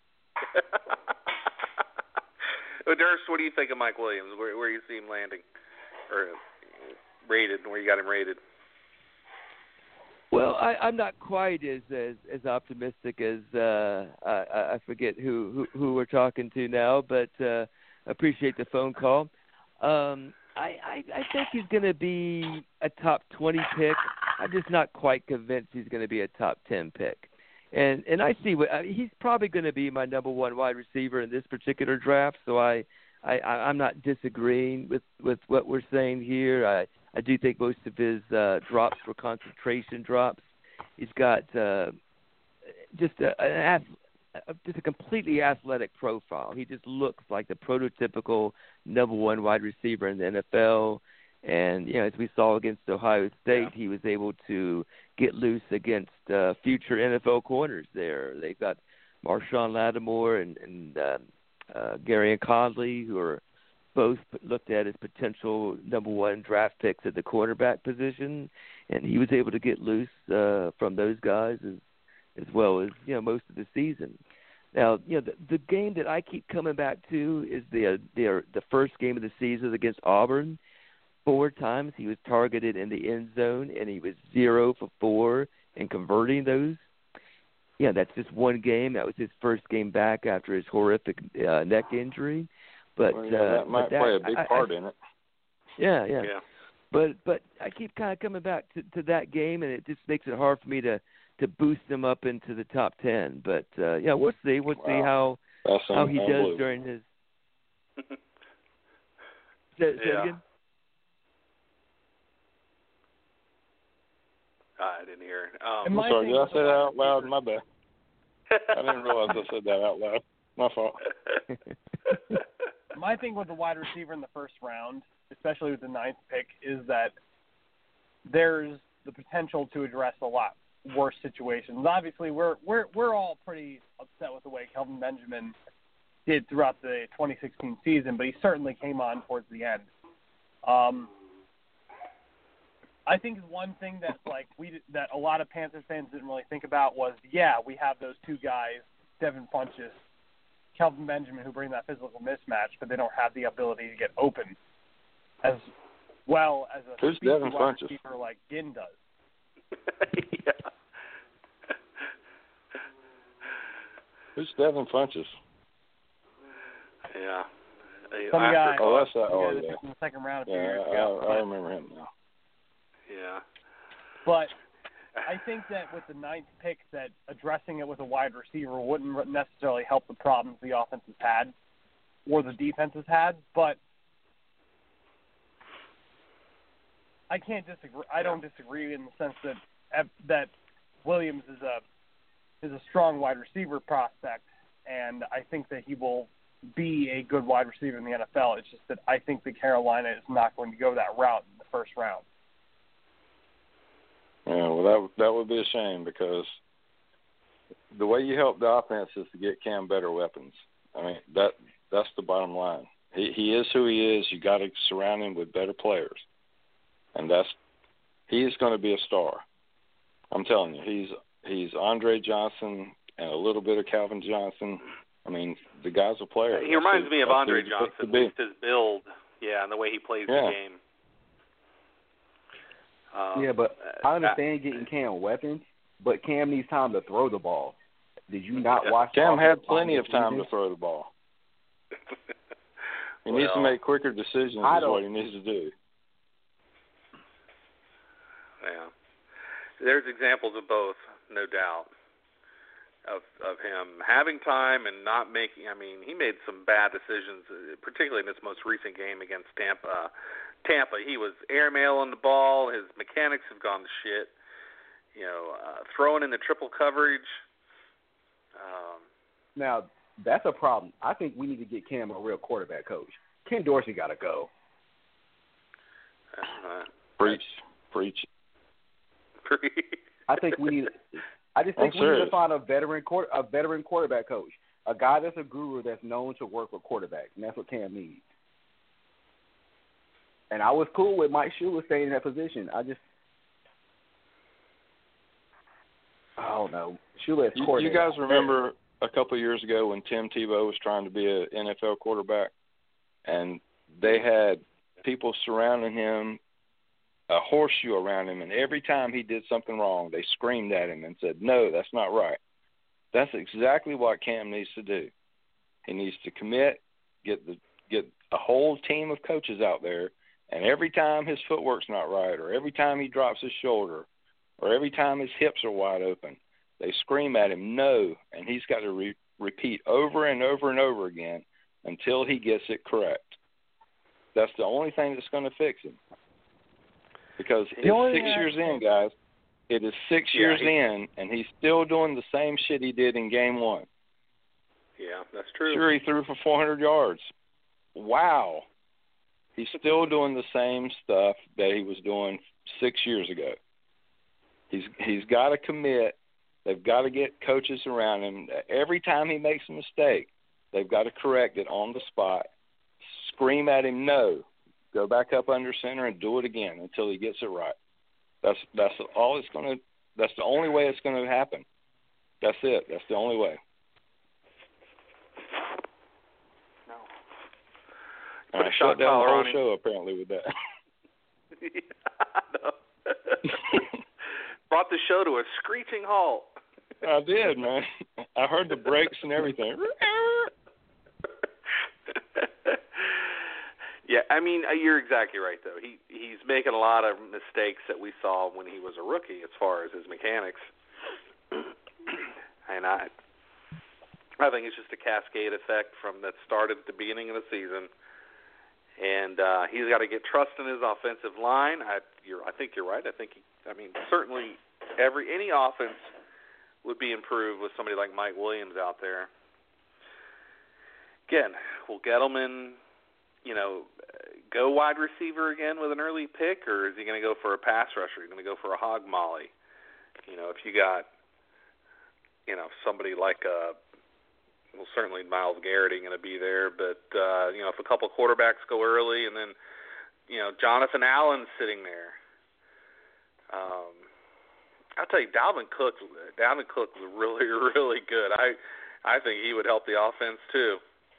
Well, Durst, what do you think of Mike Williams? Where where you see him landing, or rated? Where you got him rated? Well, I, I'm not quite as as, as optimistic as uh, I, I forget who, who who we're talking to now, but uh, appreciate the phone call. Um, I, I I think he's going to be a top twenty pick. I'm just not quite convinced he's going to be a top ten pick. And and I see what I mean, he's probably going to be my number one wide receiver in this particular draft. So I, I I'm not disagreeing with, with what we're saying here. I, I do think most of his uh, drops were concentration drops. He's got uh, just a, an ath- just a completely athletic profile. He just looks like the prototypical number one wide receiver in the N F L. And, you know, as we saw against Ohio State, Yeah. he was able to get loose against uh, future N F L corners there. They've got Marshawn Lattimore and, and uh, uh, Gary and Conley, who are both looked at as potential number one draft picks at the cornerback position. And he was able to get loose uh, from those guys as, as well as, you know, most of the season. Now, you know, the, the game that I keep coming back to is the, uh, the the first game of the season against Auburn. Four times he was targeted in the end zone, and he was zero for four in converting those. Yeah, that's just one game. That was his first game back after his horrific uh, neck injury. But Well, yeah, uh, that might but that, play a big I, part I, in it. Yeah, yeah, Yeah. But but I keep kind of coming back to, to that game, and it just makes it hard for me to, to boost him up into the top ten. But uh, yeah, we'll see. We'll see how That's how he does unbelievable. during his. Say, say it Yeah. again? I didn't hear it. Um, And my I'm sorry, thing did I with say the that wide out loud? receiver- My bad. I didn't realize I said that out loud. My fault. My thing with the wide receiver in the first round, especially with the ninth pick, is that there's the potential to address a lot worse situations. Obviously, we're we're we're all pretty upset with the way Kelvin Benjamin did throughout the twenty sixteen season, but he certainly came on towards the end. Um, I think one thing that like we that a lot of Panthers fans didn't really think about was, yeah, we have those two guys, Devin Funchess, Kelvin Benjamin, who bring that physical mismatch, but they don't have the ability to get open as well as a Who's speedy Devin wide Funchess? receiver like Ginn does. yeah. Who's Devin Funches? Yeah. Some After guy. Oh, that's that. Oh, yeah. yeah. In the second round a few Yeah, years I, ago. I remember him now. Yeah. But I think that with the ninth pick, that addressing it with a wide receiver wouldn't necessarily help the problems the offense has had or the defense has had. But I can't disagree. I don't disagree in the sense that that Williams is a is a strong wide receiver prospect, and I think that he will be a good wide receiver in the N F L. It's just that I think that Carolina is not going to go that route in the first round. Yeah, well, that that would be a shame because the way you help the offense is to get Cam better weapons. I mean, that that's the bottom line. He he is who he is. You got to surround him with better players, and that's he is going to be a star. I'm telling you, he's he's Andre Johnson and a little bit of Calvin Johnson. I mean, the guy's a player. He reminds that's me of Andre Johnson with his build, yeah, and the way he plays yeah. the game. Um, yeah, but I understand getting Cam weapons, but Cam needs time to throw the ball. Did you not watch? Cam had plenty of time to throw the ball. He well, needs to make quicker decisions. Is what he needs to do. Yeah, there's examples of both, no doubt, of of him having time and not making. I mean, he made some bad decisions, particularly in this most recent game against Tampa. Tampa, he was airmailing the ball. His mechanics have gone to shit. You know, uh, throwing in the triple coverage. Um, now, that's a problem. I think we need to get Cam a real quarterback coach. Ken Dorsey got to go. Uh, preach, preach. I think we need. I just think I'm we serious. need to find a veteran quarter, a veteran quarterback coach, a guy that's a guru that's known to work with quarterbacks, and that's what Cam needs. And I was cool with Mike Shula staying in that position. I just, I don't know. Shula is You, coordinator. you guys remember a couple of years ago when Tim Tebow was trying to be an N F L quarterback, and they had people surrounding him, a horseshoe around him, and every time he did something wrong, they screamed at him and said, no, that's not right. That's exactly what Cam needs to do. He needs to commit, get the get a whole team of coaches out there, and every time his footwork's not right, or every time he drops his shoulder, or every time his hips are wide open, they scream at him, no, and he's got to re- repeat over and over and over again until he gets it correct. That's the only thing that's going to fix him. Because it's six years in, guys. It is six yeah, years he, in, and he's still doing the same shit he did in game one. Yeah, that's true. Sure, he threw for four hundred yards. Wow. He's still doing the same stuff that he was doing six years ago. He's he's got to commit. They've got to get coaches around him. Every time he makes a mistake, they've got to correct it on the spot. Scream at him, no. Go back up under center and do it again until he gets it right. That's that's all it's going to. That's the only way it's going to happen. That's it. That's the only way. No. And I shut down the whole show apparently with that. Yeah, no. Brought the show to a screeching halt. I did, man. I heard the brakes and everything. Yeah, I mean, you're exactly right, though. He he's making a lot of mistakes that we saw when he was a rookie as far as his mechanics. And I I think it's just a cascade effect from that started at the beginning of the season. And uh, he's got to get trust in his offensive line. I you're I think you're right. I think he, I mean, certainly every any offense would be improved with somebody like Mike Williams out there. Again, will Gettleman, you know, go wide receiver again with an early pick, or is he going to go for a pass rusher? Is he going to go for a hog molly? You know, if you got, you know, somebody like, uh, well, certainly Myles Garrett ain't going to be there, but, uh, you know, if a couple quarterbacks go early and then, you know, Jonathan Allen's sitting there. Um, I'll tell you, Dalvin Cook, Dalvin Cook was really, really good. I, I think he would help the offense too.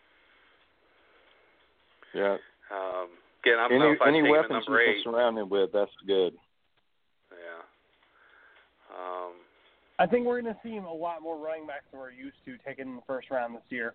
Yeah. Um, again, I don't any know if I any take him at weapons you number can eight. surround him with, that's good. Yeah. Um, I think we're going to see a lot more running backs than we're used to taken in the first round this year.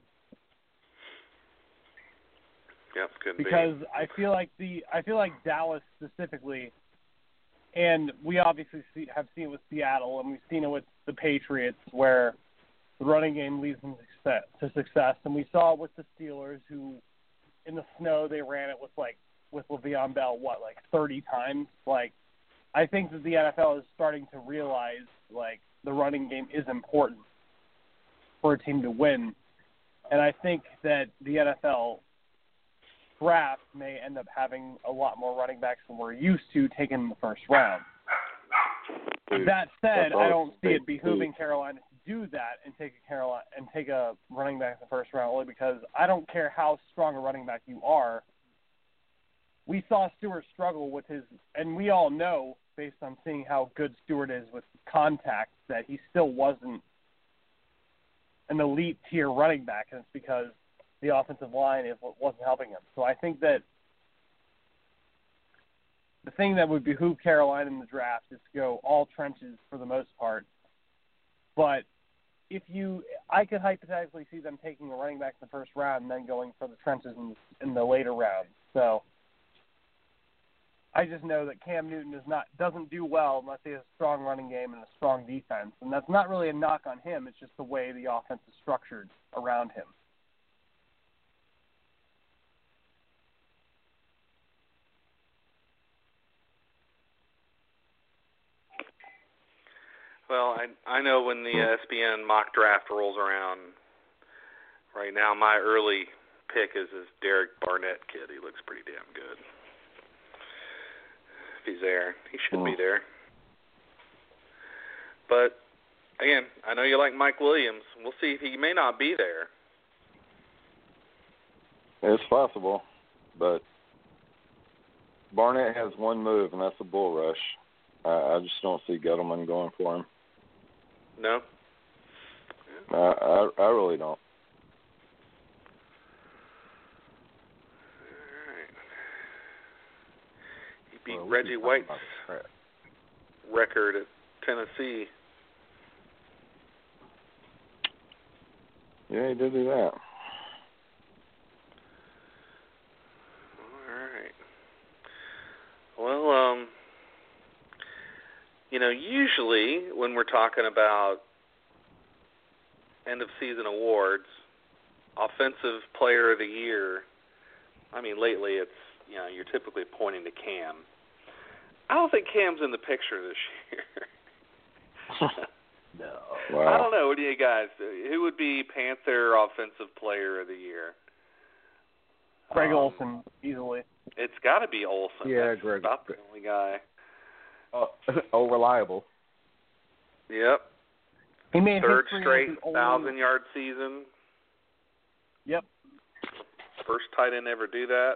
Yep, could because be. I feel like the I feel like Dallas specifically, and we obviously see, have seen it with Seattle, and we've seen it with the Patriots, where the running game leads them to success. And we saw it with the Steelers, who in the snow they ran it with like with Le'Veon Bell, what like thirty times. Like, I think that the N F L is starting to realize like the running game is important for a team to win, and I think that the N F L draft may end up having a lot more running backs than we're used to taken in the first round. Dude, that said, I don't see it big, behooving Carolina to do that and take a Carolina and take a running back in the first round, only because I don't care how strong a running back you are. We saw Stewart struggle with his, and we all know based on seeing how good Stewart is with contact that he still wasn't an elite tier running back, and it's because the offensive line is what wasn't helping him. So I think that the thing that would behoove Carolina in the draft is to go all trenches for the most part. But if you, I could hypothetically see them taking a running back in the first round and then going for the trenches in, in the later rounds. So I just know that Cam Newton is not doesn't do well unless he has a strong running game and a strong defense. And that's not really a knock on him. It's just the way the offense is structured around him. Well, I I know when the S B N mock draft rolls around, right now my early pick is this Derek Barnett kid. He looks pretty damn good. If he's there, he should oh. be there. But, again, I know you like Mike Williams. We'll see if he may not be there. It's possible, but Barnett has one move, and that's a bull rush. I, I just don't see Gettleman going for him. No? I, I, I really don't. All right. He beat well, Reggie White's record at Tennessee. Yeah, he did do that. All right. Well, um... you know, usually when we're talking about end-of-season awards, Offensive Player of the Year, I mean, lately it's, you know, you're typically pointing to Cam. I don't think Cam's in the picture this year. No. Wow. I don't know. What do you guys do? Who would be Panther Offensive Player of the Year? Greg um, Olsen, easily. It's got to be Olsen. Yeah, That's Greg. about the only guy. Oh, oh, reliable. Yep. He made Third history straight as the only- thousand-yard season. Yep. First tight end ever do that.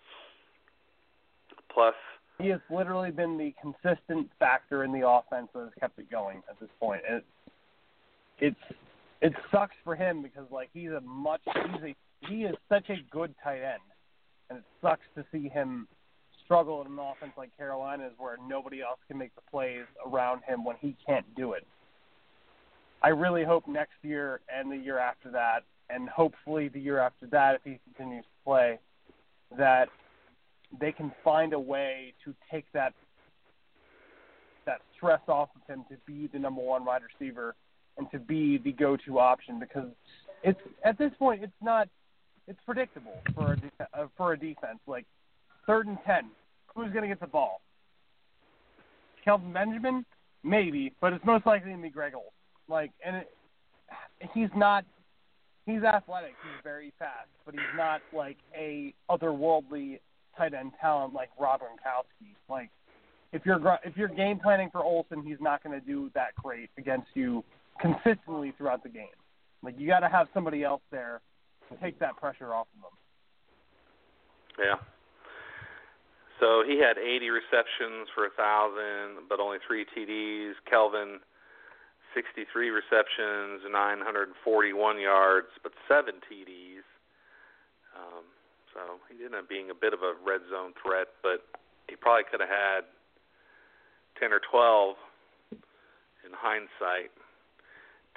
Plus, he has literally been the consistent factor in the offense that has kept it going at this point. It, it's it sucks for him because like he's a much he's a he is such a good tight end, and it sucks to see him struggle in an offense like Carolina's where nobody else can make the plays around him when he can't do it. I really hope next year and the year after that, and hopefully the year after that if he continues to play, that they can find a way to take that that stress off of him to be the number one wide receiver and to be the go-to option, because it's at this point it's not it's predictable for a def- uh, for a defense. Like third and ten, who's going to get the ball? Kelvin Benjamin, maybe, but it's most likely going to be Greg Olsen. Like, and it, he's not he's athletic, he's very fast, but he's not like a otherworldly tight end talent like Rob Gronkowski. Like, if you're if you're game planning for Olsen, he's not going to do that great against you consistently throughout the game. Like, you got to have somebody else there to take that pressure off of him. yeah. So he had eighty receptions for a thousand, but only three T Ds. Kelvin, sixty-three receptions, nine hundred forty-one yards, but seven T Ds. Um, so he ended up being a bit of a red zone threat, but he probably could have had ten or twelve in hindsight.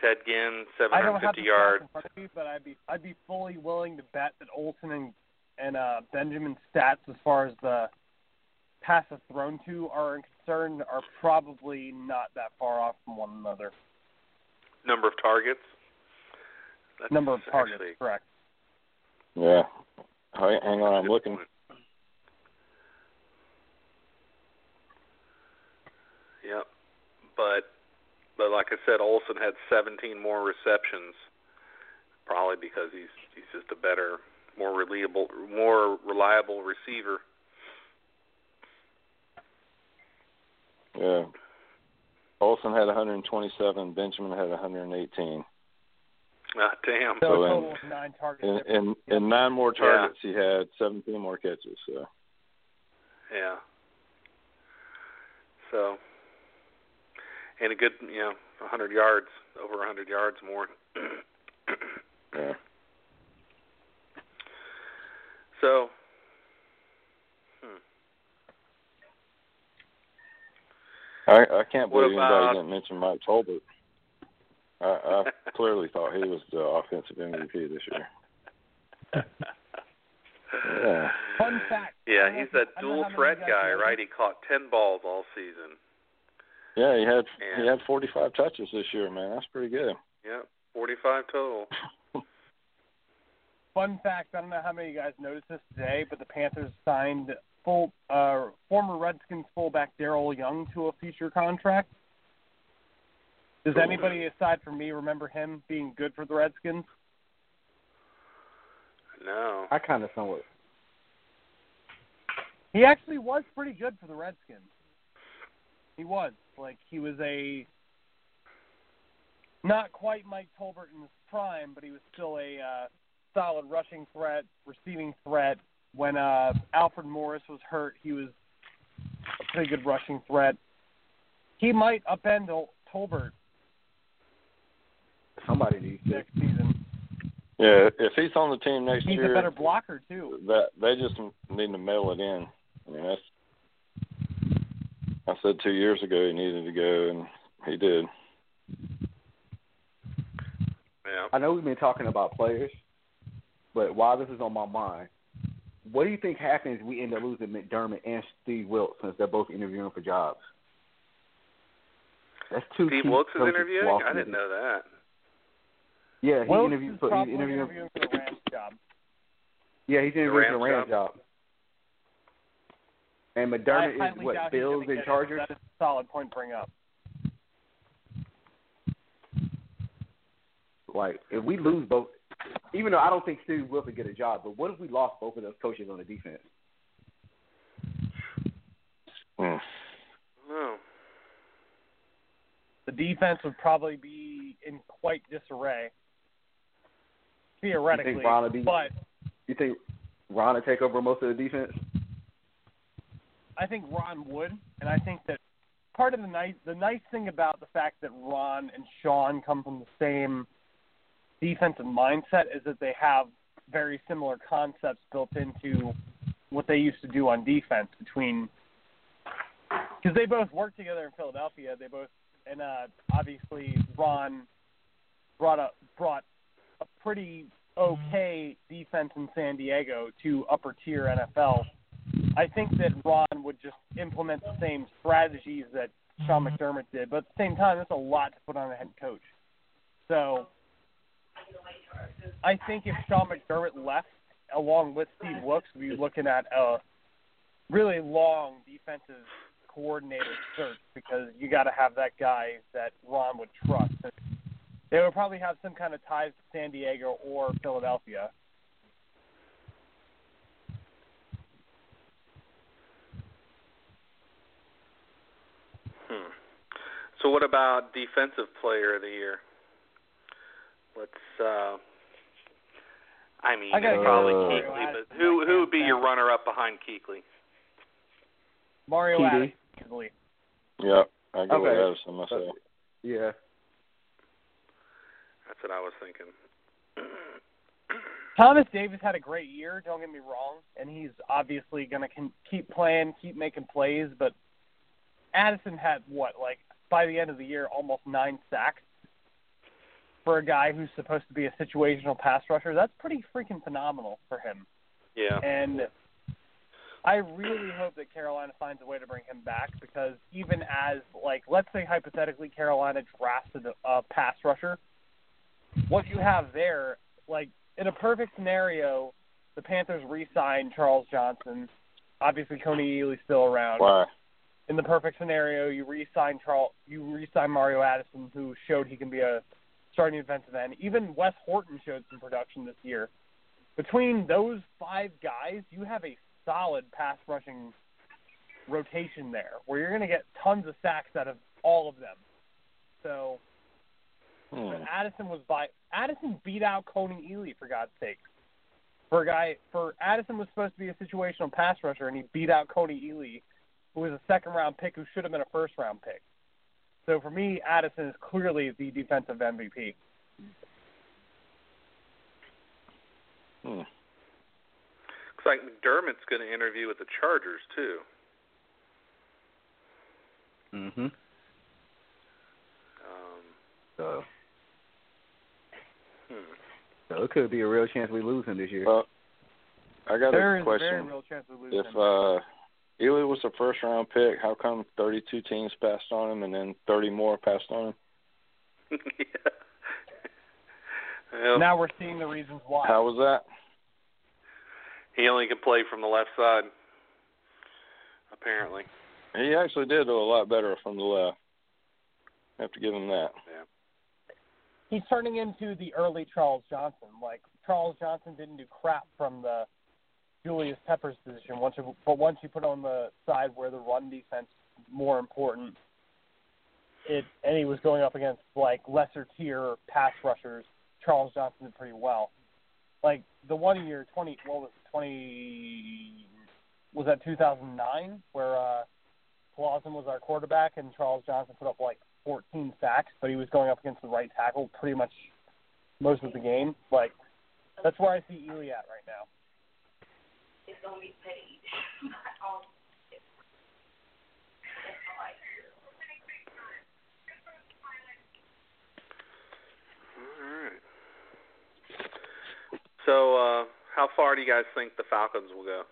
Ted Ginn, I don't seven have fifty the yards. stats in front of me, but I'd be I'd be fully willing to bet that Olsen and and uh, Benjamin's stats as far as the passes thrown to are concerned are probably not that far off from one another. Number of targets. That's Number of targets, actually, correct. Yeah. Hang hang on, I'm looking. Point. Yep. But but like I said, Olsen had seventeen more receptions, probably because he's he's just a better, more reliable, more reliable receiver. Yeah. Olsen had one hundred twenty-seven. Benjamin had one hundred eighteen. Ah, damn. So, So a in- total of nine targets. In, in, in nine more targets, he had seventeen more catches. So. Yeah. So, and a good, you know, one hundred yards, over one hundred yards more. Yeah. So, hmm. I I can't What believe about- anybody didn't mention Mike Tolbert. I, I clearly thought he was the offensive M V P this year. Yeah. Fun fact. Yeah, I don't he's know- that I don't know dual how many threat of you guys guy, know right? this. He caught ten balls all season. Yeah, he had And- he had forty-five touches this year, man. That's pretty good. Yeah, forty-five total. Fun fact, I don't know how many of you guys noticed this today, but the Panthers signed full uh, former Redskins fullback Darrell Young to a future contract. Does anybody aside from me remember him being good for the Redskins? No. I kind of somewhat. He actually was pretty good for the Redskins. He was. Like, he was a not quite Mike Tolbert in his prime, but he was still a uh, solid rushing threat, receiving threat. When uh, Alfred Morris was hurt, he was a pretty good rushing threat. He might upend Tol- Tolbert Somebody needs to. next season. Yeah, if he's on the team next He's year, a better blocker, too. that they just need to mail it in. I mean, that's. I said two years ago he needed to go, and he did. Yeah. I know we've been talking about players, but while this is on my mind, what do you think happens if we end up losing McDermott and Steve Wilkes since they're both interviewing for jobs? That's two Steve key Wilkes is coaches interviewing? walking I didn't in. know that. Yeah, he Wilkes interviewed is for probably he's interviewing. interviewing for the Rams job. Yeah, he's interviewing for the Rams Rams job. And McDermott I is highly what, doubt he's Bills gonna and get it. Chargers? That is a solid point to bring up. Like, if we lose both, even though I don't think Steve Wilkes would get a job, but what if we lost both of those coaches on the defense? Hmm. No. The defense would probably be in quite disarray, theoretically. You think Ron would be, but you think Ron would take over most of the defense? I think Ron would, and I think that part of the nice the nice thing about the fact that Ron and Sean come from the same defensive mindset is that they have very similar concepts built into what they used to do on defense between because they both worked together in Philadelphia. They both and uh, obviously Ron brought a brought a pretty okay defense in San Diego to upper tier N F L. I think that Ron would just implement the same strategies that Sean McDermott did, but at the same time, that's a lot to put on a head coach. So I think if Sean McDermott left along with Steve Wilkes, we'd be looking at a really long defensive coordinator search because you got to have that guy that Ron would trust. And they would probably have some kind of ties to San Diego or Philadelphia. Hmm. So what about defensive player of the year? Let's. Uh, I mean, I gotta it's go probably with Kuechly, Mario but who who would be Addison. your runner-up behind Kuechly? Mario T D. Addison, easily. Yeah, I go with Okay. Addison myself. Yeah. That's what I was thinking. Thomas Davis had a great year, don't get me wrong, and he's obviously going to con- keep playing, keep making plays, but Addison had, what, like, by the end of the year, almost nine sacks? for a guy who's supposed to be a situational pass rusher, that's pretty freaking phenomenal for him. Yeah. And I really hope that Carolina finds a way to bring him back because even as, like, let's say hypothetically Carolina drafted a, a pass rusher, what you have there, like, in a perfect scenario, the Panthers re-sign Charles Johnson. Obviously, Coney Ealy's still around. Why? In the perfect scenario, you re-sign Charles, you re-sign Mario Addison, who showed he can be a starting defensive end. Even Wes Horton showed some production this year. Between those five guys, you have a solid pass rushing rotation there, where you're going to get tons of sacks out of all of them. So, hmm. but Addison was by Addison beat out Coney Ealy, for God's sake. For a guy, for Addison was supposed to be a situational pass rusher, and he beat out Coney Ealy, who was a second round pick who should have been a first round pick. So for me, Addison is clearly the defensive M V P. Hmm. Looks like McDermott's going to interview with the Chargers, too. Mm-hmm. Um, So, hmm. so it could be a real chance we lose him this year. Well, I got There a is question. a very real chance we lose If him. uh, Ely was a first-round pick, how come thirty-two teams passed on him and then thirty more passed on him? yeah. Well, Now we're seeing the reasons why. How was that? he only can play from the left side, apparently. He actually did do a lot better from the left. I have to give him that. Yeah. He's turning into the early Charles Johnson. Like, Charles Johnson didn't do crap from the Julius Peppers position, once you, but once you put on the side where the run defense is more important, it and he was going up against, like, lesser-tier pass rushers, Charles Johnson did pretty well. Like, the one year, twenty, what was it, twenty, was that two thousand nine, where uh, Clausen was our quarterback and Charles Johnson put up, like, fourteen sacks, but he was going up against the right tackle pretty much most of the game. Like, that's where I see Ely at right now. It's going to be paid. All right. So, uh, how far do you guys think the Falcons will go?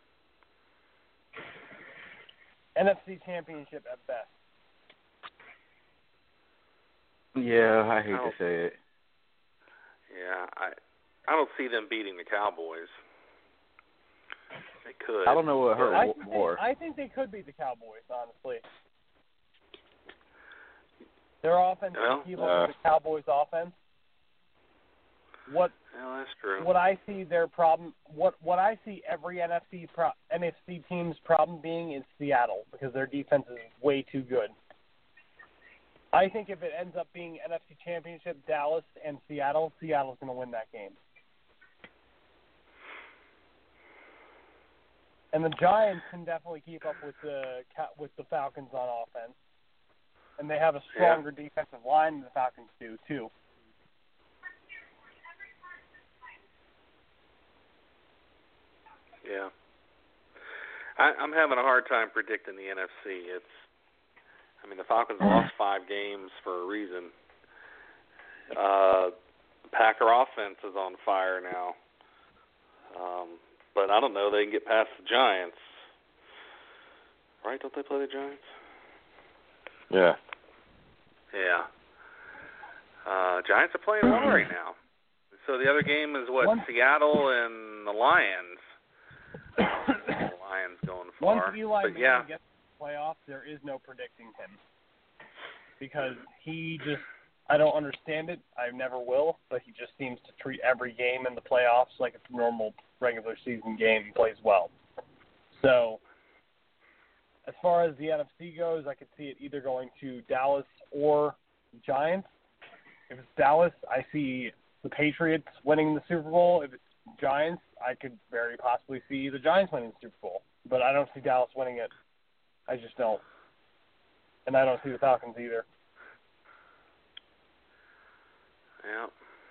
N F C Championship at best. Yeah, I hate Oh. to say it. Yeah, I I don't see them beating the Cowboys. They could. I don't know what hurt I wa- think, more. they, I think they could beat the Cowboys, honestly. Their offense Well, can keep uh, up with the Cowboys' offense. What Well, that's true. what I see their problem, what what I see every N F C pro, N F C team's problem being is Seattle, because their defense is way too good. I think if it ends up being N F C Championship, Dallas and Seattle, Seattle's going to win that game. And the Giants can definitely keep up with the with the Falcons on offense, and they have a stronger yeah. defensive line than the Falcons do too. Yeah, I, I'm having a hard time predicting the N F C. It's, I mean, the Falcons lost five games for a reason. Uh, the Packer offense is on fire now, um, but I don't know they can get past the Giants. Right? Don't they play the Giants? Yeah. Yeah. Uh, Giants are playing well right now. So the other game is what? Once, Seattle and the Lions. The Lions going far. Once Eli but Manning yeah. gets to the playoffs, there is no predicting him. Because he just, I don't understand it. I never will. But he just seems to treat every game in the playoffs like it's a normal regular season game and plays well. So, as far as the N F C goes, I could see it either going to Dallas or Giants. If it's Dallas, I see the Patriots winning the Super Bowl. If it's Giants, I could very possibly see the Giants winning the Super Bowl. But I don't see Dallas winning it. I just don't. And I don't see the Falcons either. Yeah.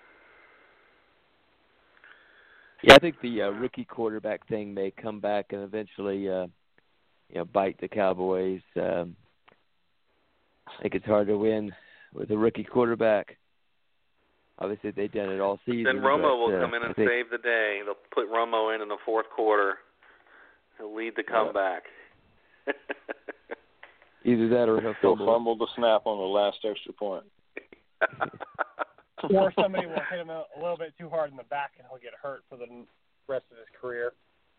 Yeah, I think the uh, rookie quarterback thing may come back and eventually, uh, you know, bite the Cowboys. Um, I think it's hard to win with a rookie quarterback. obviously they've done it all season. Then Romo but, will uh, come in and think, save the day. They'll put Romo in in the fourth quarter. He'll lead the comeback. Either that or he'll He'll fumble. fumble the snap on the last extra point. Or somebody will hit him a, a little bit too hard in the back and he'll get hurt for the rest of his career.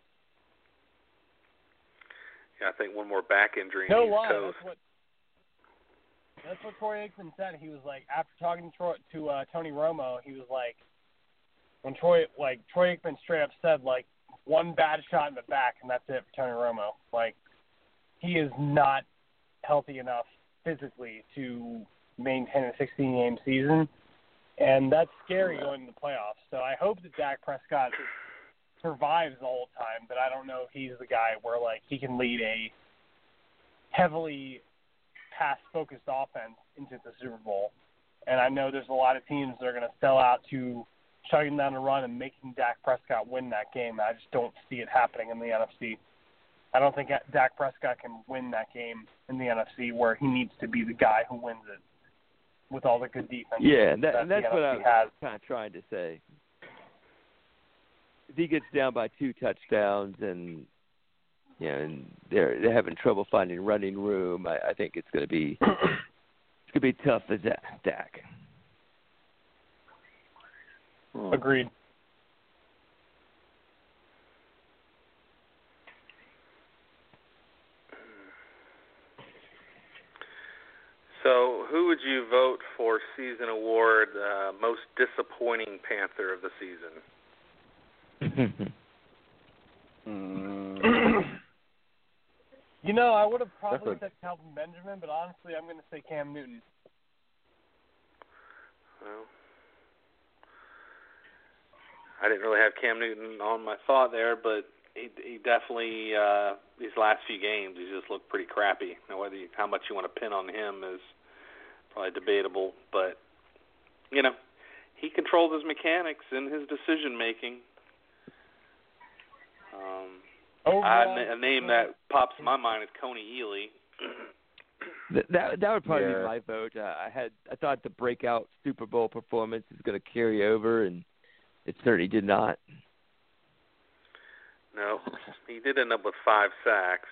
Yeah, I think one more back injury. No and he's lie, toast. that's what that's what Troy Aikman said. He was like, after talking to Troy, to uh, Tony Romo, he was like, when Troy like Troy Aikman straight up said like one bad shot in the back and that's it for Tony Romo. Like he is not healthy enough physically to maintain a sixteen game season, and that's scary going into the playoffs. So I hope that Dak Prescott survives the whole time, but I don't know if he's the guy where like he can lead a heavily pass-focused offense into the Super Bowl. And I know there's a lot of teams that are going to sell out to shutting down the run and making Dak Prescott win that game. I just don't see it happening in the N F C. I don't think Dak Prescott can win that game in the N F C where he needs to be the guy who wins it with all the good defense. Yeah, and, that, that and that's the what N I F C was has. kind of trying to say. If he gets down by two touchdowns and you know, and they're they're having trouble finding running room, I, I think it's going to be it's going to be tough for Dak. Agreed. So, who would you vote for season award uh, most disappointing Panther of the season? You know, I would have probably a- said Calvin Benjamin, but honestly, I'm going to say Cam Newton. Well, I didn't really have Cam Newton on my thought there, but he, he definitely uh, these last few games he just looked pretty crappy. Now, whether you, how much you want to pin on him is probably debatable, but you know, he controlled his mechanics and his decision making. Um, Overall, I, a name that pops in my mind is Coney Ealy. That, that that would probably Yeah. be my vote. Uh, I had I thought the breakout Super Bowl performance is going to carry over, and it certainly did not. No, he did end up with five sacks,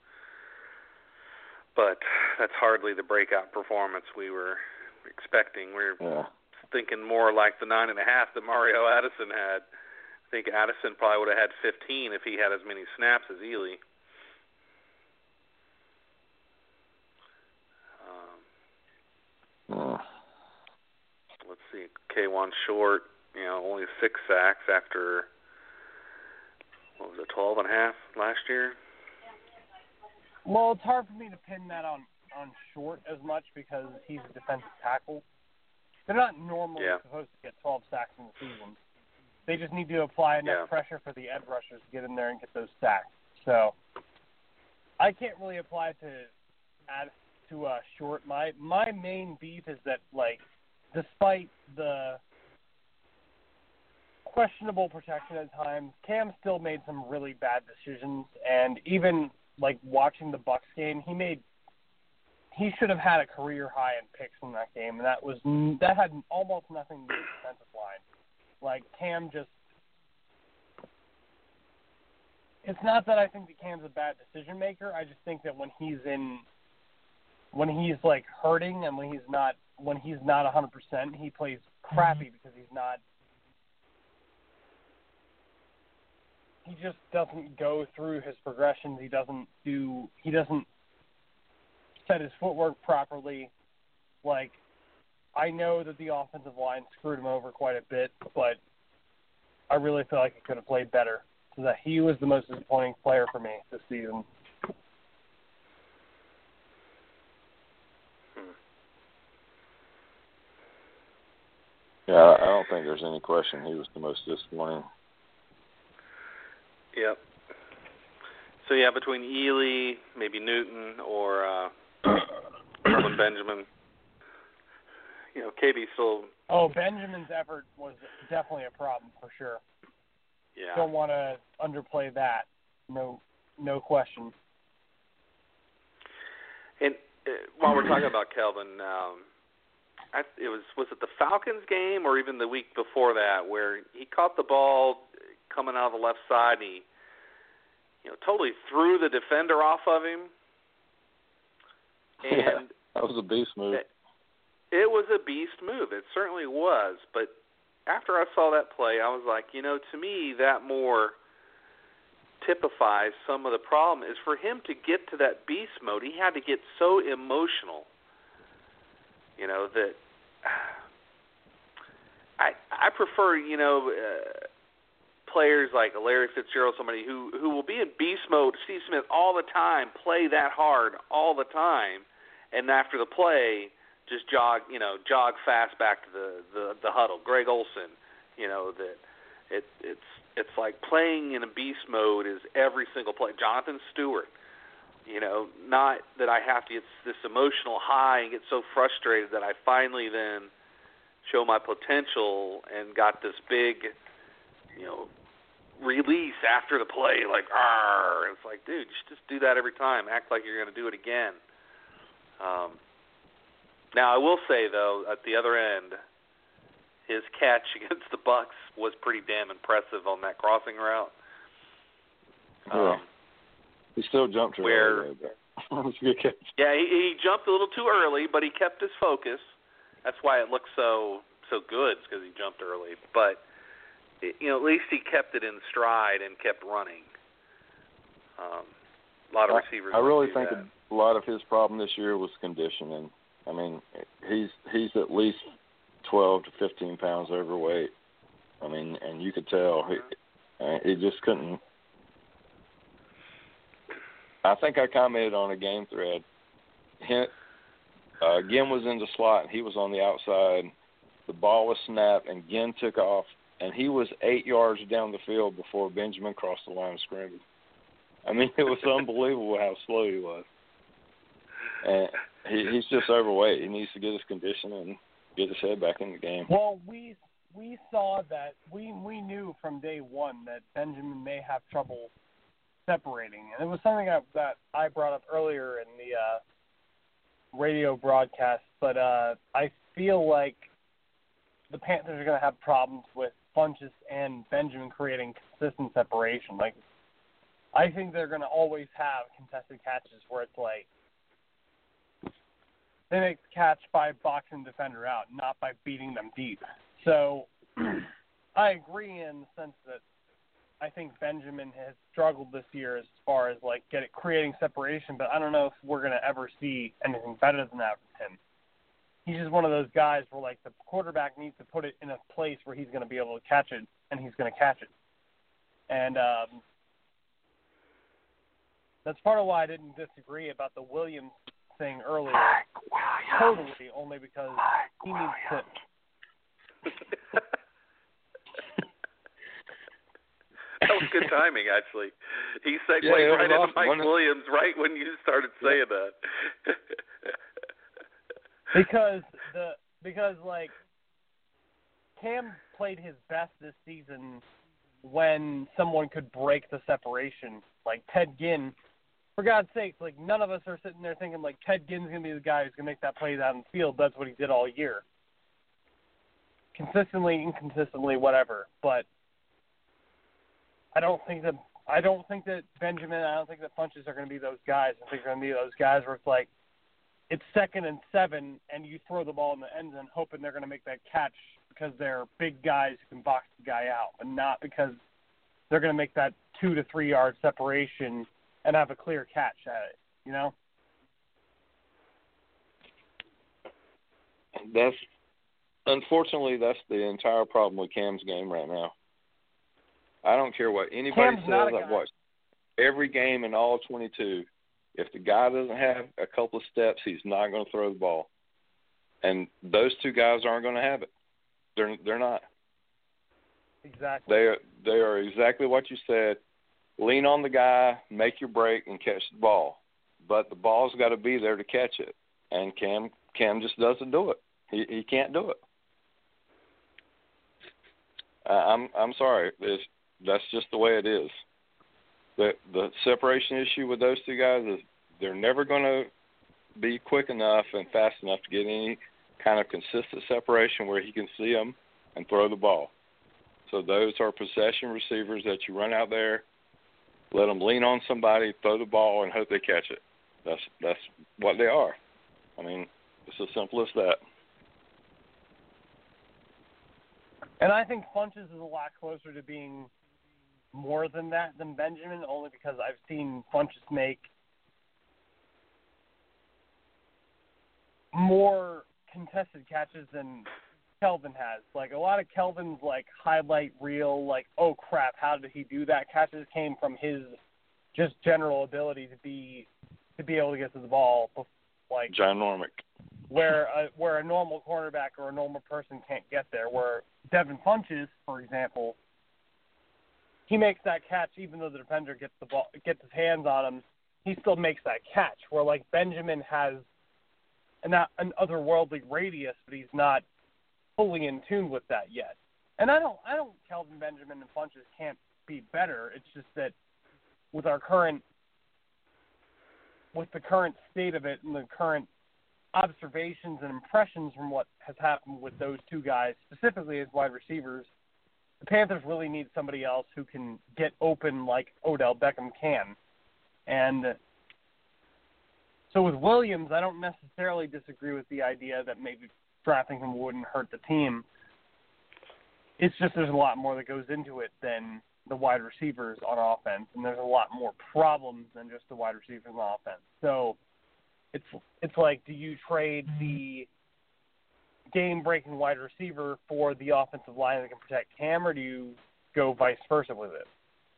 but that's hardly the breakout performance we were expecting. We were Yeah. thinking more like the nine and a half that Mario Addison had. I think Addison probably would have had fifteen if he had as many snaps as Ealy. Um, Uh, let's see, K'Wan Short, you know, only six sacks after, what was it, twelve and a half last year? Well, it's hard for me to pin that on, on Short as much because he's a defensive tackle. They're not normally Yeah. supposed to get twelve sacks in the season. They just need to apply enough Yeah. pressure for the edge rushers to get in there and get those sacks. So I can't really apply it to add to uh, Short. My my main beef is that, like, despite the questionable protection at times, Cam still made some really bad decisions. And even like watching the Bucs game, he made he should have had a career high in picks in that game, and that was that had almost nothing to do with the defensive line. Like, Cam just – it's not that I think that Cam's a bad decision maker. I just think that when he's in – when he's, like, hurting and when he's not when he's not one hundred percent, he plays crappy because he's not – he just doesn't go through his progressions. He doesn't do – he doesn't set his footwork properly. Like, I know that the offensive line screwed him over quite a bit, but I really feel like he could have played better. So that he was the most disappointing player for me this season. yeah, I don't think there's any question he was the most disappointing. Yep. So, yeah, between Ealy, maybe Newton, or uh, Calvin Benjamin, you know, K B still... Oh, Benjamin's effort was definitely a problem for sure. Yeah. Don't want to underplay that. No, no question. And uh, while we're talking about Kelvin, um, I, it was was it the Falcons game or even the week before that where he caught the ball coming out of the left side and he, you know, totally threw the defender off of him. And yeah, that was a beast move. It, it was a beast move. It certainly was. But after I saw that play, I was like, you know, to me that more typifies some of the problem is for him to get to that beast mode, he had to get so emotional, you know, that I I prefer, you know, uh, players like Larry Fitzgerald, somebody who, who will be in beast mode, Steve Smith, all the time, play that hard all the time, and after the play, just jog, you know, jog fast back to the, the, the huddle. Greg Olson, you know, that it it's it's like playing in a beast mode is every single play. Jonathan Stewart, you know, not that I have to get this emotional high and get so frustrated that I finally then show my potential and got this big, you know, release after the play, like, arr. It's like, dude, you should just do that every time. Act like you're going to do it again. Um, now, I will say, though, at the other end, his catch against the Bucks was pretty damn impressive on that crossing route. Yeah. Um, he still jumped too where, early. That was a good catch. Yeah, he, he jumped a little too early, but he kept his focus. That's why it looked so so good, because he jumped early. But, it, you know, at least he kept it in stride and kept running. Um, a lot of receivers. I, I really do think that. a lot of his problem this year was conditioning. I mean, he's he's at least twelve to fifteen pounds overweight. I mean, and you could tell he, he just couldn't. I think I commented on a game thread. Hint, uh, Ginn was in the slot, and he was on the outside. The ball was snapped, and Ginn took off, and he was eight yards down the field before Benjamin crossed the line of scrimmage. I mean, it was unbelievable how slow he was. And he, he's just overweight. He needs to get his condition and get his head back in the game. Well, we we saw that we we knew from day one that Benjamin may have trouble separating, and it was something that, that I brought up earlier in the uh, radio broadcast. But uh, I feel like the Panthers are going to have problems with Funchess and Benjamin creating consistent separation. Like, I think they're going to always have contested catches where it's like, they make the catch by boxing the defender out, not by beating them deep. So I agree in the sense that I think Benjamin has struggled this year as far as like get it, creating separation, but I don't know if we're going to ever see anything better than that with him. He's just one of those guys where like the quarterback needs to put it in a place where he's going to be able to catch it, and he's going to catch it. And um, that's part of why I didn't disagree about the Williams thing earlier. Totally, only because he needs to. That was good timing, actually. He segued yeah, right into awesome. Mike One Williams right when you started saying yeah. that. because the because like Cam played his best this season when someone could break the separation, like Ted Ginn. For God's sake, like none of us are sitting there thinking like Ted Ginn's gonna be the guy who's gonna make that play out in the field. That's what he did all year. Consistently, inconsistently, whatever. But I don't think that I don't think that Benjamin, I don't think that Funchess are gonna be those guys. I think they're gonna be those guys where it's like it's second and seven and you throw the ball in the end zone hoping they're gonna make that catch because they're big guys who can box the guy out, but not because they're gonna make that two to three yard separation and have a clear catch at it, you know? That's unfortunately that's the entire problem with Cam's game right now. I don't care what anybody Cam's says. I've watched every game in all twenty-two. If the guy doesn't have a couple of steps, he's not going to throw the ball. And those two guys aren't going to have it. They're they're not. Exactly. They are they are exactly what you said. Lean on the guy, make your break, and catch the ball. But the ball's got to be there to catch it. And Cam Cam just doesn't do it. He he can't do it. Uh, I'm I'm sorry. It's, that's just the way it is. The the separation issue with those two guys is they're never going to be quick enough and fast enough to get any kind of consistent separation where he can see them and throw the ball. So those are possession receivers that you run out there, let them lean on somebody, throw the ball, and hope they catch it. That's that's what they are. I mean, it's as simple as that. And I think Funches is a lot closer to being more than that than Benjamin, only because I've seen Funches make more contested catches than Kelvin has. Like, a lot of Kelvin's, like, highlight reel, like, oh, crap, how did he do that? Catches came from his just general ability to be to be able to get to the ball, like, ginormic. Where a, where a normal cornerback or a normal person can't get there. Where Devin Funches, for example, he makes that catch even though the defender gets the ball, gets his hands on him. He still makes that catch. Where, like, Benjamin has an, an otherworldly radius, but he's not fully in tune with that yet. And I don't, I don't. Kelvin Benjamin and Funches can't be better. It's just that with our current, with the current state of it and the current observations and impressions from what has happened with those two guys, specifically as wide receivers, the Panthers really need somebody else who can get open like Odell Beckham can. And so with Williams, I don't necessarily disagree with the idea that maybe drafting him wouldn't hurt the team. It's just there's a lot more that goes into it than the wide receivers on offense, and there's a lot more problems than just the wide receivers on offense. So It's it's like, do you trade the game-breaking wide receiver for the offensive line that can protect Cam, or do you go vice versa with it?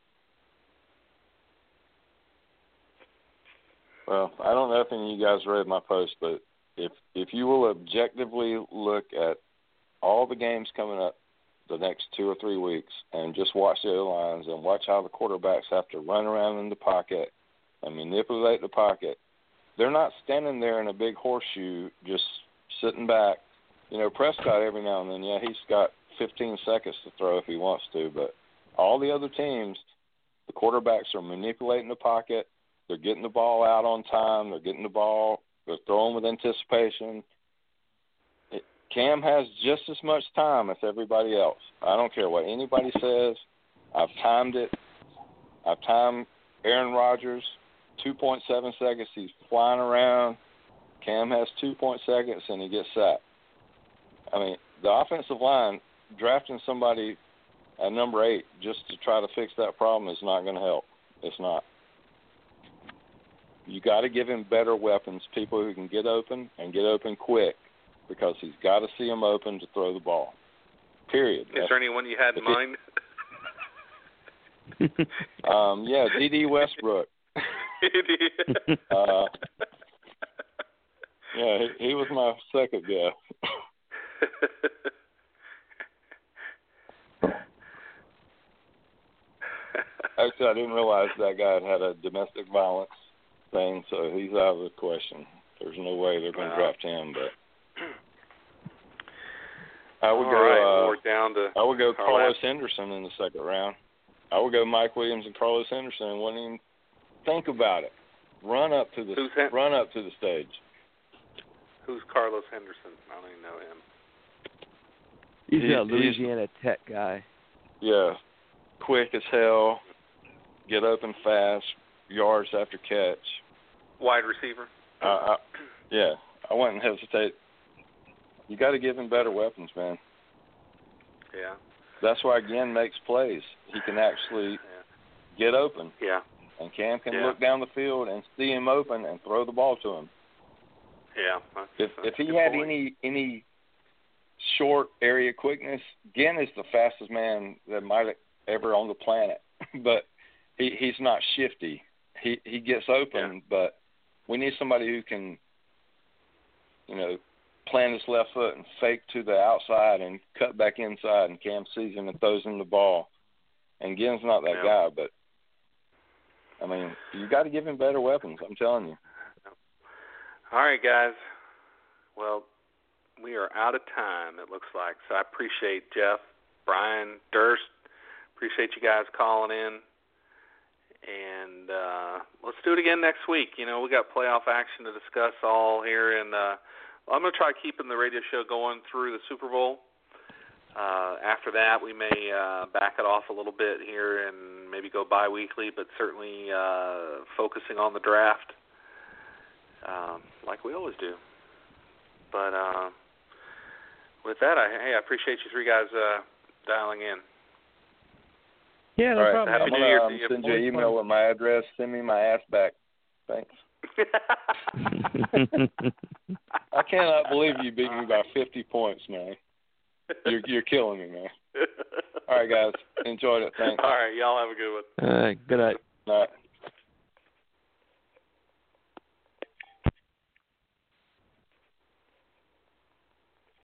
Well, I don't know if any of you guys read my post, but if if you will objectively look at all the games coming up the next two or three weeks and just watch the O-lines and watch how the quarterbacks have to run around in the pocket and manipulate the pocket, they're not standing there in a big horseshoe just sitting back. You know, Prescott every now and then, yeah, he's got fifteen seconds to throw if he wants to, but all the other teams, the quarterbacks are manipulating the pocket. They're getting the ball out on time. They're getting the ball. They're throwing with anticipation. It, Cam has just as much time as everybody else. I don't care what anybody says. I've timed it. I've timed Aaron Rodgers. two point seven seconds, he's flying around. Cam has two point seconds, and he gets sacked. I mean, the offensive line, drafting somebody at number eight just to try to fix that problem is not going to help. It's not. You got to give him better weapons, people who can get open and get open quick, because he's got to see them open to throw the ball. Period. Is That's, there anyone you had in mind? um, yeah, D D Westbrook. uh, yeah, he, he was my second guess. Actually, I didn't realize that guy had a domestic violence thing, so he's out of the question. There's no way they're going to wow. draft him, but I would All go. Right, uh, well, we're down to I would go Carlos last... Henderson in the second round. I would go Mike Williams and Carlos Henderson and wouldn't even think about it. Run up to the Who's Hen- run up to the stage. Who's Carlos Henderson? I don't even know him. He's he, a Louisiana he's, Tech guy. Yeah, quick as hell, get open fast, yards after catch. Wide receiver? Uh, I, yeah, I wouldn't hesitate. You got to give him better weapons, man. Yeah. That's why Ginn makes plays. He can actually yeah. get open. Yeah. And Cam can yeah. look down the field and see him open and throw the ball to him. Yeah. That's, if that's if he a had point. any any short area quickness, Ginn is the fastest man that might have ever on the planet. But he he's not shifty. He he gets open, yeah. but we need somebody who can, you know, plant his left foot and fake to the outside and cut back inside, and Cam sees him and throws him the ball. And Ginn's not that yeah. guy, but I mean, you got to give him better weapons. I'm telling you. All right, guys. Well, we are out of time, it looks like. So I appreciate Jeff, Brian, Durst. Appreciate you guys calling in. And uh, let's do it again next week. You know, we got playoff action to discuss all here in uh, I'm going to try keeping the radio show going through the Super Bowl. Uh, after that, we may uh, back it off a little bit here and maybe go bi-weekly, but certainly uh, focusing on the draft um, like we always do. But uh, with that, I, hey, I appreciate you three guys uh, dialing in. Yeah, no All right, problem. I'm Happy New gonna Year um, to you. send you an email with my address. Send me my ass back. Thanks. I cannot believe you beat me by fifty points, man. You're you're killing me, man. All right, guys. Enjoyed it. Thanks. All right, y'all have a good one. All right. Good night. All right.